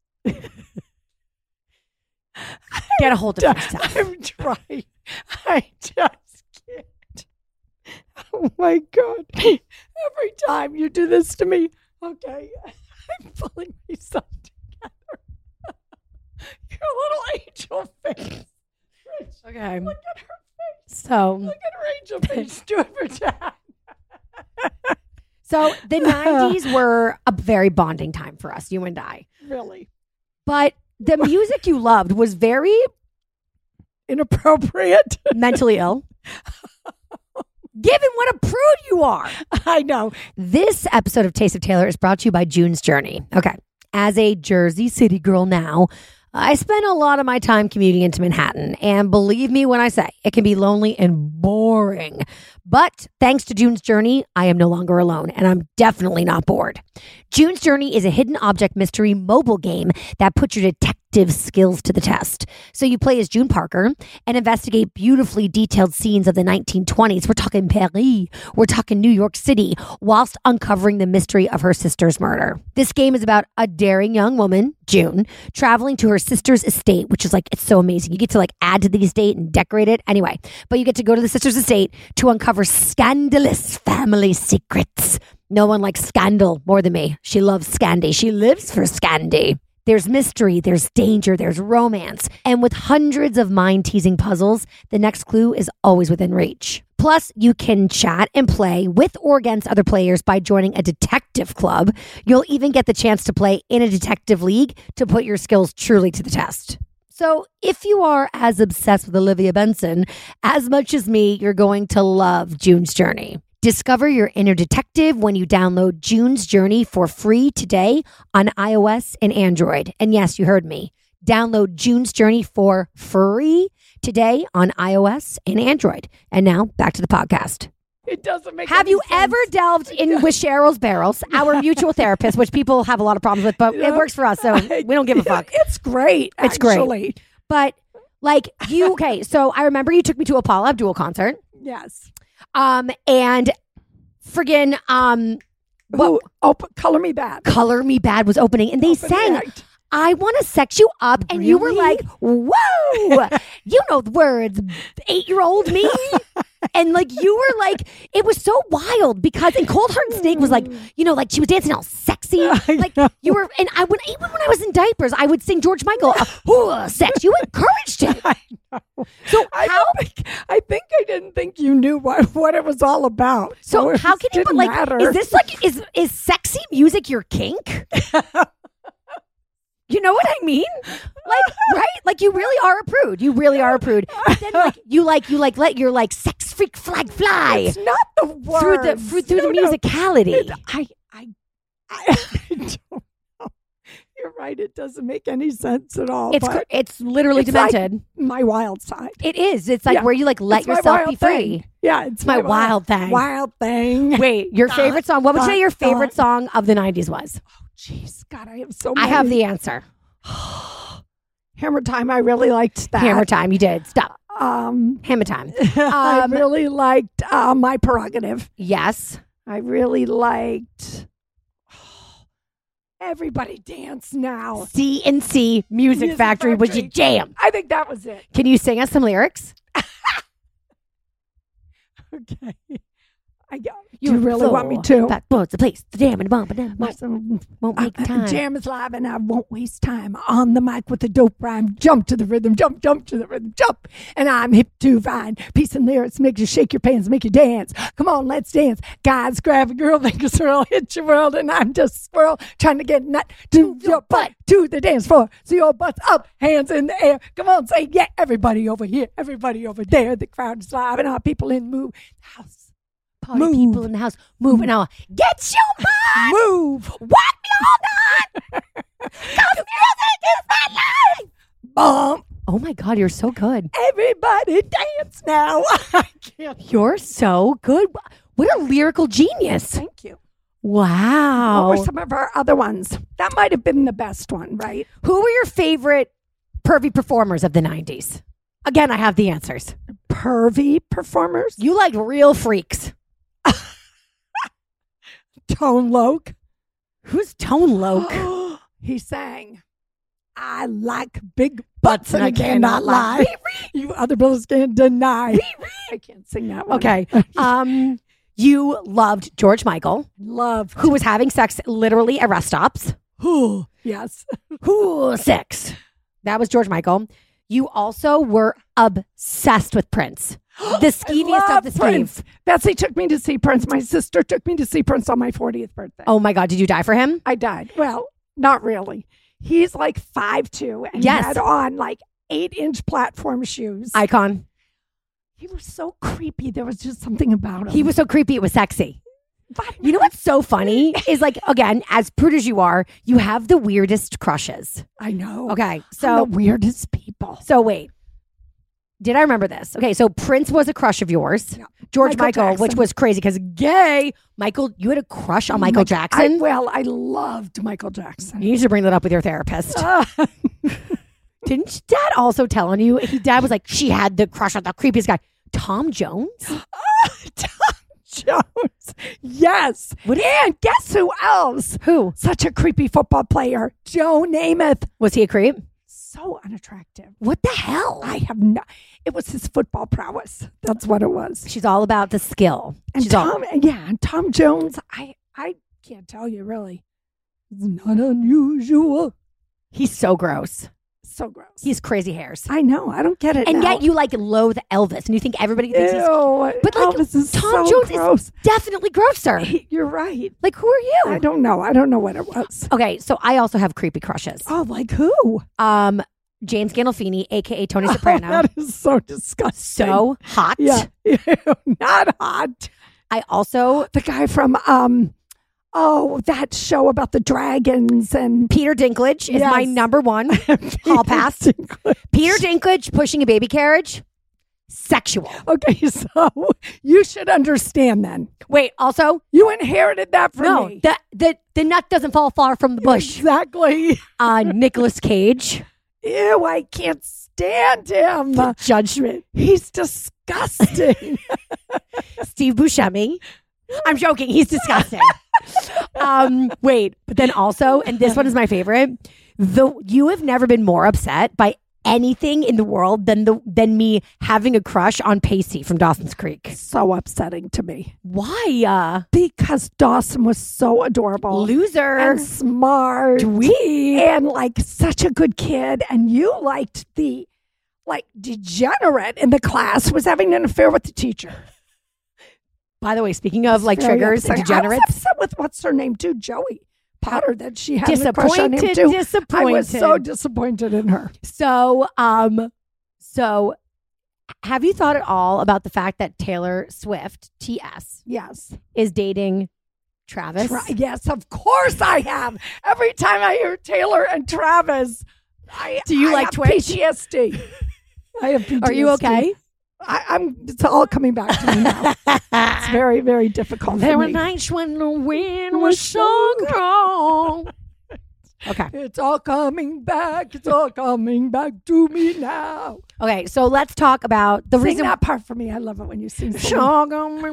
Get a hold of yourself. I'm trying. I just can't. Oh my God. Every time you do this to me, okay, I'm pulling myself together. Your little angel face. Rich, Okay. look at her face. So Look at her angel face. Do it for Dad. So the 90s were a very bonding time for us, you and I. Really But the music you loved was very inappropriate. mentally ill. Given what a prude you are. I know. This episode of Taste of Taylor is brought to you by June's Journey. Okay. As a Jersey City girl now, I spend a lot of my time commuting into Manhattan, and believe me when I say it can be lonely and boring. But thanks to June's Journey, I am no longer alone, and I'm definitely not bored. June's Journey is a hidden object mystery mobile game that puts your detective skills to the test. So you play as June Parker and investigate beautifully detailed scenes of the 1920s. We're talking Paris, we're talking New York City, whilst uncovering the mystery of her sister's murder. This game is about a daring young woman, June, traveling to her sister's estate, which is like, it's so amazing. You get to like add to the estate and decorate it. Anyway, but you get to go to the sister's estate to uncover scandalous family secrets. No one likes scandal more than me. She loves Scandi. She lives for Scandi. There's mystery, there's danger, there's romance. And with hundreds of mind-teasing puzzles, the next clue is always within reach. Plus, you can chat and play with or against other players by joining a detective club. You'll even get the chance to play in a detective league to put your skills truly to the test. So if you are as obsessed with Olivia Benson as much as me, you're going to love June's Journey. Discover your inner detective when you download June's Journey for free today on iOS and Android. And yes, you heard me. Download June's Journey for free today on iOS and Android. And now back to the podcast. It doesn't make Have any you sense. ever delved in with Cheryl's Barrels, our mutual therapist, which people have a lot of problems with, but it works for us, so we don't give a fuck. It's great. It's actually. great. But like you, okay, so I remember you took me to a Paula Abdul concert. Yes. And friggin' Color Me Bad. Color Me Bad was opening, and they sang act. I want to sex you up, and you were Really? like, whoa, you know the words, 8-year-old me. And like, you were like, it was so wild because, and Cold Heart Snake was like, you know, like she was dancing all sexy. Like you were, and I would, even when I was in diapers, I would sing George Michael, sex. You encouraged it. I know. So I think I didn't think you knew what it was all about. So how can you, but like, matter. is this like, is sexy music your kink? You know what I mean? Like, right? Like you really are a prude. You really are a prude. But then like you let your like sex freak flag fly It's not the words. through the musicality. I don't know. You're right. It doesn't make any sense at all. but It's literally it's demented. like my wild side. It is. It's like Yeah. where you like let It's my yourself wild be free. thing. Yeah, it's my wild thing. Wild thing. Wait, your favorite song? What would you say your favorite song of the 90s was? Jeez, God, I have so I many. have the answer. Hammer Time. I really liked that. Hammer Time. You did. Stop. Hammer Time. I really liked My Prerogative. Yes. I really liked Everybody Dance Now. C&C Music Factory was your jam. I think that was it. Can you sing us some lyrics? Okay. You really want me to? Back, the place, the jam and the bump, and then won't make time. Jam is live and I won't waste time. On the mic with the dope rhyme. Jump to the rhythm, jump to the rhythm, jump. And I'm hip to fine. Peace and lyrics make you shake your pants, make you dance. Come on, let's dance. Guys, grab a girl, make a swirl, hit your world. And I'm just a squirrel trying to get nut to your butt to the dance floor. So your butt's up, hands in the air. Come on, say yeah. Everybody over here, everybody over there. The crowd is live and our people in move. House. Party people in the house, move now. Get your mind. Move. Walk me all night. Cause music is my life. Bump. Oh my God, you're so good. Everybody dance now. I can't. You're so good. What a lyrical genius. Thank you. Wow. What were some of our other ones? That might have been the best one, right? Who were your favorite pervy performers of the 90s? Again, I have the answers. Pervy performers? You like real freaks. Tone Loc. Who's Tone Loc? He sang, I like big butts and I cannot lie. You other brothers can't deny. I can't sing that one. Okay. You loved George Michael. Love. Who was having sex literally at rest stops. Yes. Sex. That was George Michael. You also were obsessed with Prince. The skeeviest of the Prince. skeeves. Betsy took me to see Prince. My sister took me to see Prince on my 40th birthday. Oh my God, did you die for him? I died. Well, not really. He's like 5'2" and Yes. he had on like 8-inch platform shoes. Icon. He was so creepy. There was just something about him. He was so creepy, it was sexy. You know what's so funny is like, again, as prude as you are, you have the weirdest crushes. I know. Okay, I'm so the weirdest people. So wait. Did I remember this? Okay, so Prince was a crush of yours. Yeah. George Michael Michael, which Jackson. was crazy because gay. Michael, you had a crush on Michael Jackson? I loved Michael Jackson. You need to bring that up with your therapist. Didn't Dad also tell on you? Dad was like, she had the crush on the creepiest guy. Tom Jones? Tom Jones. Yes. And guess who else? Who? Such a creepy football player. Joe Namath. Was he a creep? So unattractive. What the hell? I have not. It was his football prowess. That's what it was. She's all about the skill. And She's all- and Tom Jones, I can't tell you really. It's not unusual. He's so gross. So gross. He's crazy hairs. I know. I don't get it. And now. yet you like loathe Elvis and you think everybody thinks he's... Ew, But like Elvis is Tom so Jones gross. is definitely grosser. You're right. Like, who are you? I don't know. I don't know what it was. Okay, so I also have creepy crushes. Oh, like who? James Gandolfini, aka Tony Soprano. Oh, that is so disgusting. So hot. Yeah. Ew, not hot. I also The guy from that show about the dragons and Peter Dinklage is my Yes. number one. Hall pass. Peter Dinklage pushing a baby carriage. Sexual. Okay, so you should understand then. Wait, also, You inherited that from no, me. the nut doesn't fall far from the bush. Exactly. Nicolas Cage. Ew, I can't stand him. Judgment. He's disgusting. Steve Buscemi. I'm joking. He's disgusting. Wait, but then also, and this one is my favorite. You have never been more upset by anything in the world than me having a crush on Pacey from Dawson's Creek. So upsetting to me. Why? Because Dawson was so adorable. Loser. And smart. Dweeb. And like such a good kid. And you liked the like degenerate in the class was having an affair with the teacher. By the way, speaking of like Very triggers and upsetting. I was degenerates, upset with what's her name too, Joey Potter, that she had a crush on him disappointed, too. disappointed. I was so disappointed in her. So have you thought at all about the fact that Taylor Swift, TS, Yes. is dating Travis? Yes, of course I have. Every time I hear Taylor and Travis, Do you I like have Twitch? PTSD. I have PTSD. Are you okay? It's all coming back to me now. It's very, very difficult There for were me. nights when the wind was so strong. Okay. It's all coming back. It's all coming back to me now. Okay, so let's talk about the Sing reason. that part for me. I love it when you sing. Sure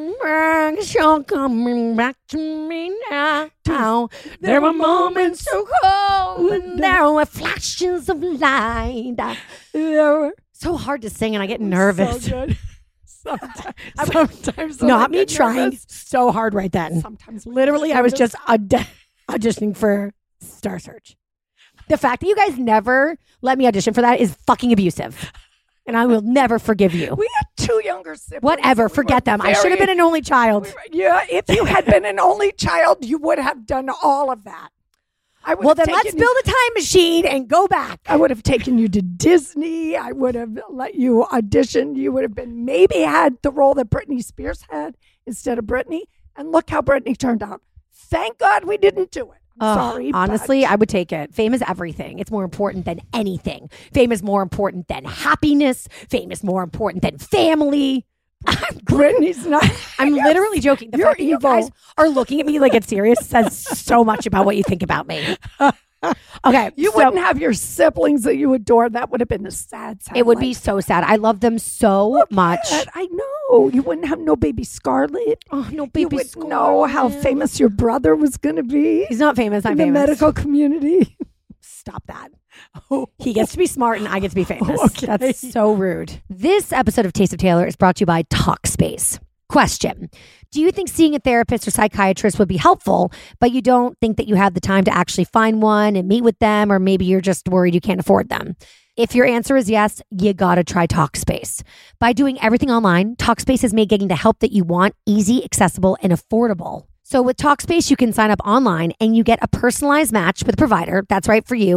coming back to me now. There were moments so cold, and there were flashes of light. So hard to sing, and I get nervous. So good. Sometimes Not I me get trying nervous. so hard right then. Sometimes Literally, I was just auditioning for Star Search. The fact that you guys never let me audition for that is fucking abusive. And I will never forgive you. We had two younger siblings. Whatever, and we forget were them. I should have been an only child. Yeah, if you had been an only child, you would have done all of that. Well, then let's build a time machine and go back. I would have taken you to Disney. I would have let you audition. You would have been maybe had the role that Britney Spears had instead of Britney. And look how Britney turned out. Thank God we didn't do it. I'm sorry. Honestly, but I would take it. Fame is everything. It's more important than anything. Fame is more important than happiness. Fame is more important than family. Britney's not. I'm literally joking. The You're fact that you evil. guys are looking at me like it's serious says so much about what you think about me. Okay. You so wouldn't have your siblings that you adore. That would have been a sad it would be so sad. I love them so much. I know. You wouldn't have no baby Scarlett. Oh, no You baby wouldn't know how Scarlett. famous your brother was going to be He's not famous. I'm in the famous. medical community. Stop that. He gets to be smart and I get to be famous. Okay. That's so rude. This episode of Taste of Taylor is brought to you by Talkspace. Question. Do you think seeing a therapist or psychiatrist would be helpful, but you don't think that you have the time to actually find one and meet with them, or maybe you're just worried you can't afford them? If your answer is yes, you gotta try Talkspace. By doing everything online, Talkspace has made getting the help that you want easy, accessible, and affordable. So with Talkspace, you can sign up online and you get a personalized match with a provider that's right for you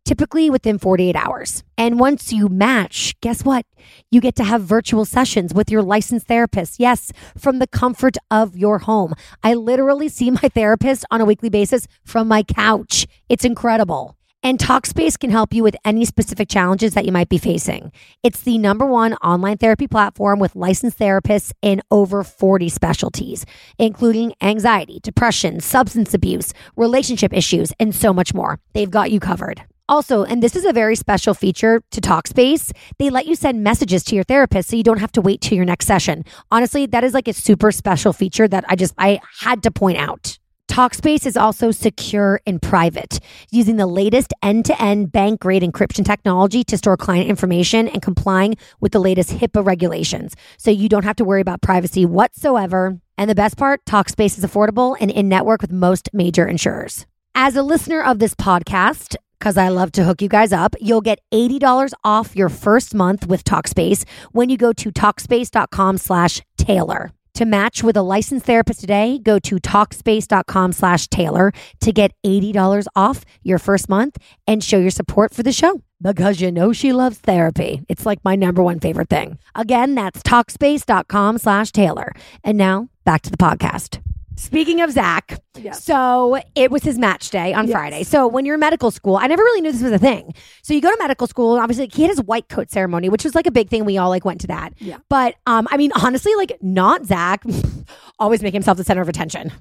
typically within 48 hours. And once you match, guess what? You get to have virtual sessions with your licensed therapist. Yes, from the comfort of your home. I literally see my therapist on a weekly basis from my couch. It's incredible. And Talkspace can help you with any specific challenges that you might be facing. It's the #1 online therapy platform with licensed therapists in over 40 specialties, including anxiety, depression, substance abuse, relationship issues, and so much more. They've got you covered. Also, and this is a very special feature to Talkspace, they let you send messages to your therapist so you don't have to wait till your next session. Honestly, that is like a super special feature that I had to point out. Talkspace is also secure and private, using the latest end-to-end bank-grade encryption technology to store client information and complying with the latest HIPAA regulations. So you don't have to worry about privacy whatsoever. And the best part, Talkspace is affordable and in-network with most major insurers. As a listener of this podcast, because I love to hook you guys up, you'll get $80 off your first month with Talkspace when you go to Talkspace.com/Taylor. To match with a licensed therapist today, go to Talkspace.com/Taylor to get $80 off your first month and show your support for the show, because you know she loves therapy. It's like my #1 favorite thing. Again, that's Talkspace.com/Taylor. And now back to the podcast. Speaking of Zach, Yes. so it was his match day on Yes. Friday. So when you're in medical school, I never really knew this was a thing. So you go to medical school, and obviously he had his white coat ceremony, which was like a big thing. We all like went to that. Yeah. But I mean, honestly, like not Zach, always make himself the center of attention.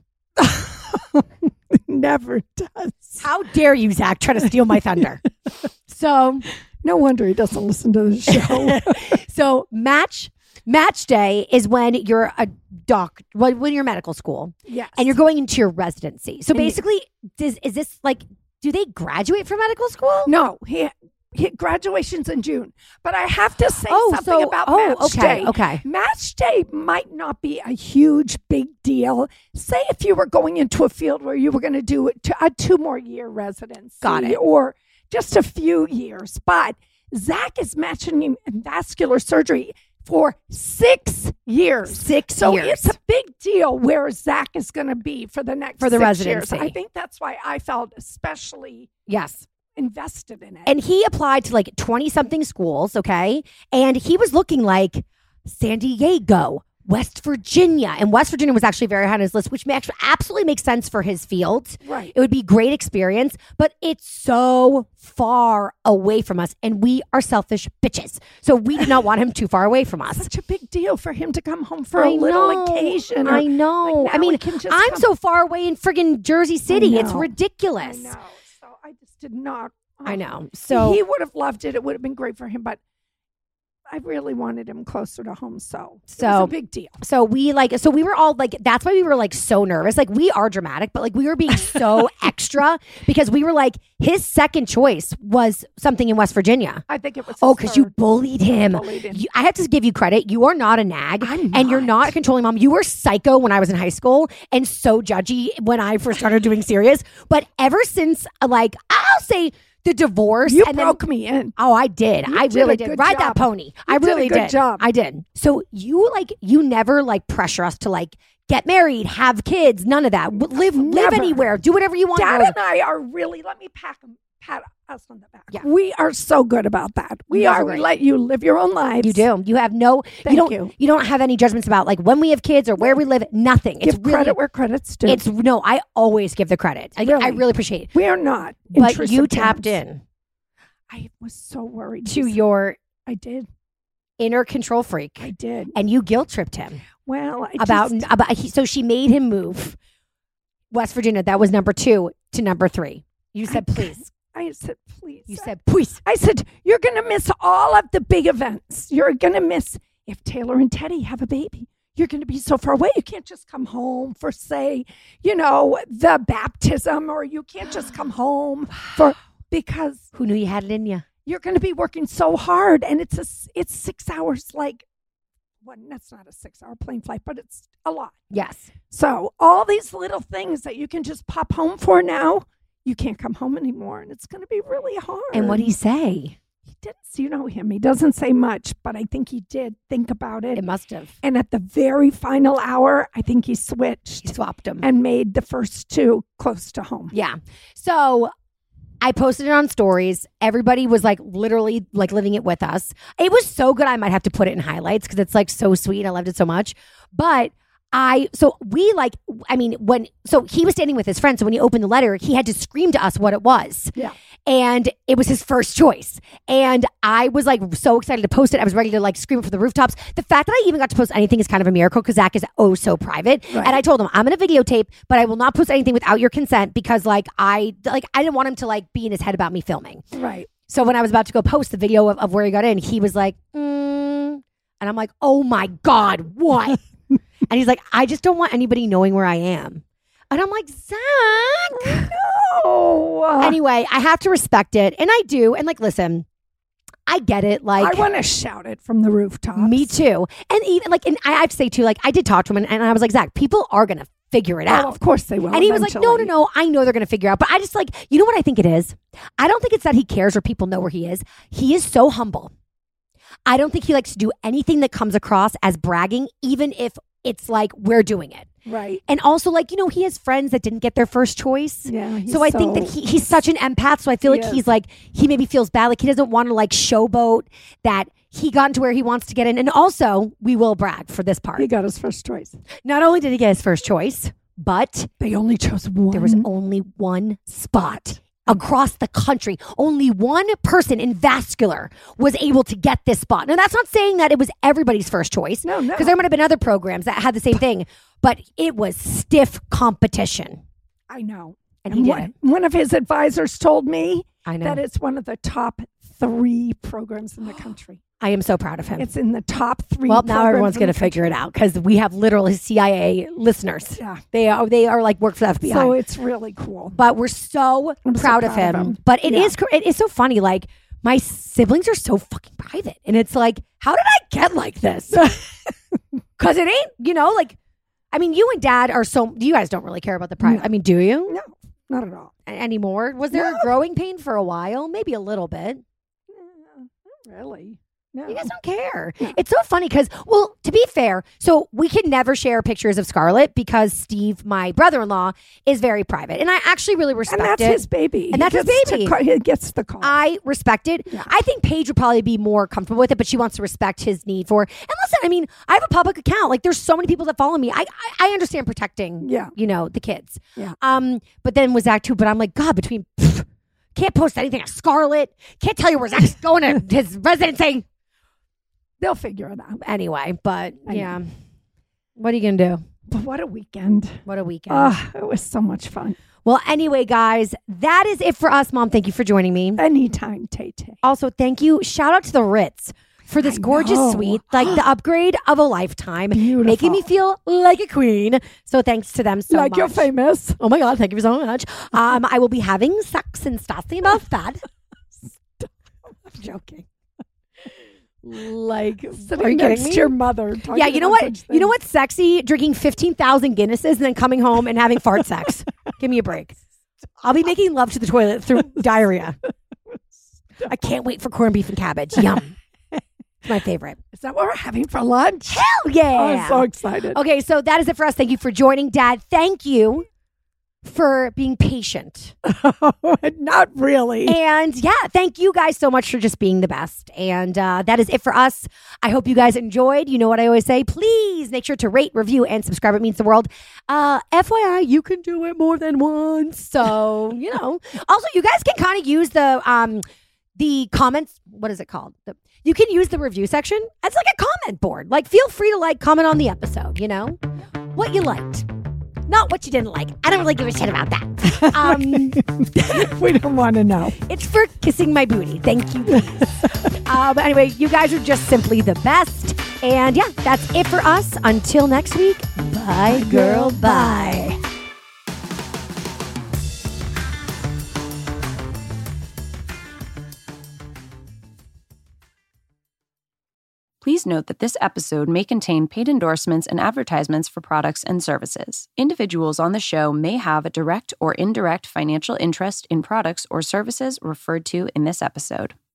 Never does. How dare you, Zach, try to steal my thunder? So No wonder he doesn't listen to the show. so match day is when you're a when you're in medical school. Yes. And you're going into your residency. So And you- basically, is this like, do they graduate from medical school? No, he graduation's in June. But I have to say something about Match Day. Okay. Match Day might not be a huge, big deal. Say if you were going into a field where you were going to do a 2 more year residency. Got it. Or just a few years. But Zach is matching him in vascular surgery for 6 years. 6 So years. it's a big deal where Zach is going to be for the next For the 6 residency. years. I think that's why I felt especially Yes. invested in it. And he applied to like 20 something schools. Okay. And he was looking like San Diego, West Virginia. And West Virginia was actually very high on his list, which actually absolutely makes sense for his field. Right. It would be great experience, but it's so far away from us, and we are selfish bitches. So we did not want him too far away from us. Such a big deal for him to come home for a little occasion. or- I know. like, now I mean, we can just I'm come- so far away in friggin' Jersey City. It's know. I ridiculous. know. So I just did not. I know. So he would have loved it. It would have been great for him, but I really wanted him closer to home. So it was So- a big deal. So we were all like, that's why we were like so nervous. Like we are dramatic, but like we were being so extra because we were like, his second choice was something in West Virginia. I think it was. Oh, his because you third. bullied him. Bullied him. I have to give you credit. You are not a nag, I'm and you're not. not a controlling mom. You were psycho when I was in high school, and so judgy when I first started doing serious. But ever since, like, I'll say the divorce, You and broke me in. Oh, I did. You I did really a did. good Ride that job. pony. I You did a really good did. job. I did. So you never like pressure us to like get married, have kids, none of that. Live Never. anywhere, do whatever you want. Dad and I are really. Let me pat us on the back. Yeah. We are so good about that. We You guys are. are We great. let you live your own lives. You do. You have no. Thank You don't have any judgments about like when we have kids or where we live. Nothing. Give It's really, credit where credit's due. It's no. I always give the credit. I Really? really appreciate it. We are not. But intrusive you tapped parents. in I was so worried. to your I did. inner control freak, I did. and you guilt tripped him Well, about. So she made him move West Virginia. That was number 2 to number 3. You said please. I said, please. You said please. I said, you're going to miss all of the big events. You're going to miss if Taylor and Teddy have a baby. You're going to be so far away. You can't just come home for, say, the baptism, or you can't just come home because Who knew you had it in you? you're going to be working so hard, and it's 6 hours. Like, well, that's not a 6-hour plane flight, but it's a lot. Yes. So all these little things that you can just pop home for now, you can't come home anymore, and it's going to be really hard. And what did he say? He didn't, you know him. He doesn't say much, but I think he did think about it. It must have. And at the very final hour, I think he He switched swapped him. and made the first 2 close to home. Yeah. So I posted it on stories. Everybody was like literally like living it with us. It was so good. I might have to put it in highlights because it's like so sweet. I loved it so much. But so he was standing with his friend. So when he opened the letter, he had to scream to us what it was. Yeah. And it was his first choice. And I was like so excited to post it. I was ready to like scream it from the rooftops. The fact that I even got to post anything is kind of a miracle because Zach is so private. Right. And I told him, I'm going to videotape, but I will not post anything without your consent because I didn't want him to like be in his head about me filming. Right. So when I was about to go post the video of where he got in, he was like, and I'm like, oh my God, what? And he's like, I just don't want anybody knowing where I am. And I'm like, Zach. No. Anyway, I have to respect it. And I do. And like, listen, I get it. Like, I want to shout it from the rooftops. Me too. And even like, and I have to say too, like, I did talk to him and I was like, Zach, people are going to figure it out. Of course they will. And he was like, no, I know they're going to figure out. But I just like, you know what I think it is? I don't think it's that he cares or people know where he is. He is so humble. I don't think he likes to do anything that comes across as bragging, even if it's like we're doing it. Right. And also like, he has friends that didn't get their first choice. Yeah. So I think that he's such an empath. So I feel like he's like, he maybe feels bad. Like he doesn't want to like showboat that he got into where he wants to get in. And also we will brag for this part. He got his first choice. Not only did he get his first choice, but they only chose one. There was only one spot across the country. Only one person in vascular was able to get this spot. Now, that's not saying that it was everybody's first choice. No. Because there might have been other programs that had the same thing. But it was stiff competition. I know. And he did it. One of his advisors told me I know. that it's one of the top 3 programs in the country. I am so proud of him. It's in the top 3. Well, now everyone's going to figure it out because we have literally CIA listeners. Yeah. They are like work for the FBI. So it's really cool. But we're so proud of him. But it is so funny. Like my siblings are so fucking private. And it's like, how did I get like this? Because it ain't, like, I mean, you and Dad you guys don't really care about the private. No. I mean, do you? No, not at all. Anymore? Was there a growing pain for a while? Maybe a little bit. Not really. No. You guys don't care. No. It's so funny because, well, to be fair, so we can never share pictures of Scarlett because Steve, my brother-in-law, is very private. And I actually really respect it. And that's his baby. And that's his baby. He gets the call. I respect it. Yeah. I think Paige would probably be more comfortable with it, but she wants to respect his need for it. And listen, I mean, I have a public account. Like, there's so many people that follow me. I understand protecting, the kids. Yeah. But then with Zach too, but I'm like, God, can't post anything of Scarlett. Can't tell you where Zach's going to his residency. They'll figure it out. Anyway, but yeah. What are you going to do? But what a weekend. What a weekend. It was so much fun. Well, anyway, guys, that is it for us. Mom, thank you for joining me. Anytime, Tay-Tay. Also, thank you. Shout out to the Ritz for this gorgeous suite, like the upgrade of a lifetime. Beautiful. Making me feel like a queen. So thanks to them so much. Like you're famous. Oh my God, thank you so much. I will be having sex and stuffing about that. I'm joking. Like, sitting are you next kidding me? to your mother. Yeah, you know what? You know what's sexy? Drinking 15,000 Guinnesses and then coming home and having fart sex. Give me a break. I'll be making love to the toilet through diarrhea. I can't wait for corned beef and cabbage. Yum. It's my favorite. Is that what we're having for lunch? Hell yeah. Oh, I'm so excited. Okay, so that is it for us. Thank you for joining, Dad. Thank you for being patient. Not really. And yeah, thank you guys so much for just being the best. And that is it for us. I hope you guys enjoyed. You know what I always say. Please make sure to rate, review, and subscribe. It means the world. FYI, you can do it more than once. So, Also, you guys can kind of use the comments. What is it called? You can use the review section as like a comment board. Like, feel free to comment on the episode, what you liked. Not what you didn't like. I don't really give a shit about that. We don't want to know. It's for kissing my booty. Thank you, please. But anyway, you guys are just simply the best. And yeah, that's it for us. Until next week, bye, girl, bye. Please note that this episode may contain paid endorsements and advertisements for products and services. Individuals on the show may have a direct or indirect financial interest in products or services referred to in this episode.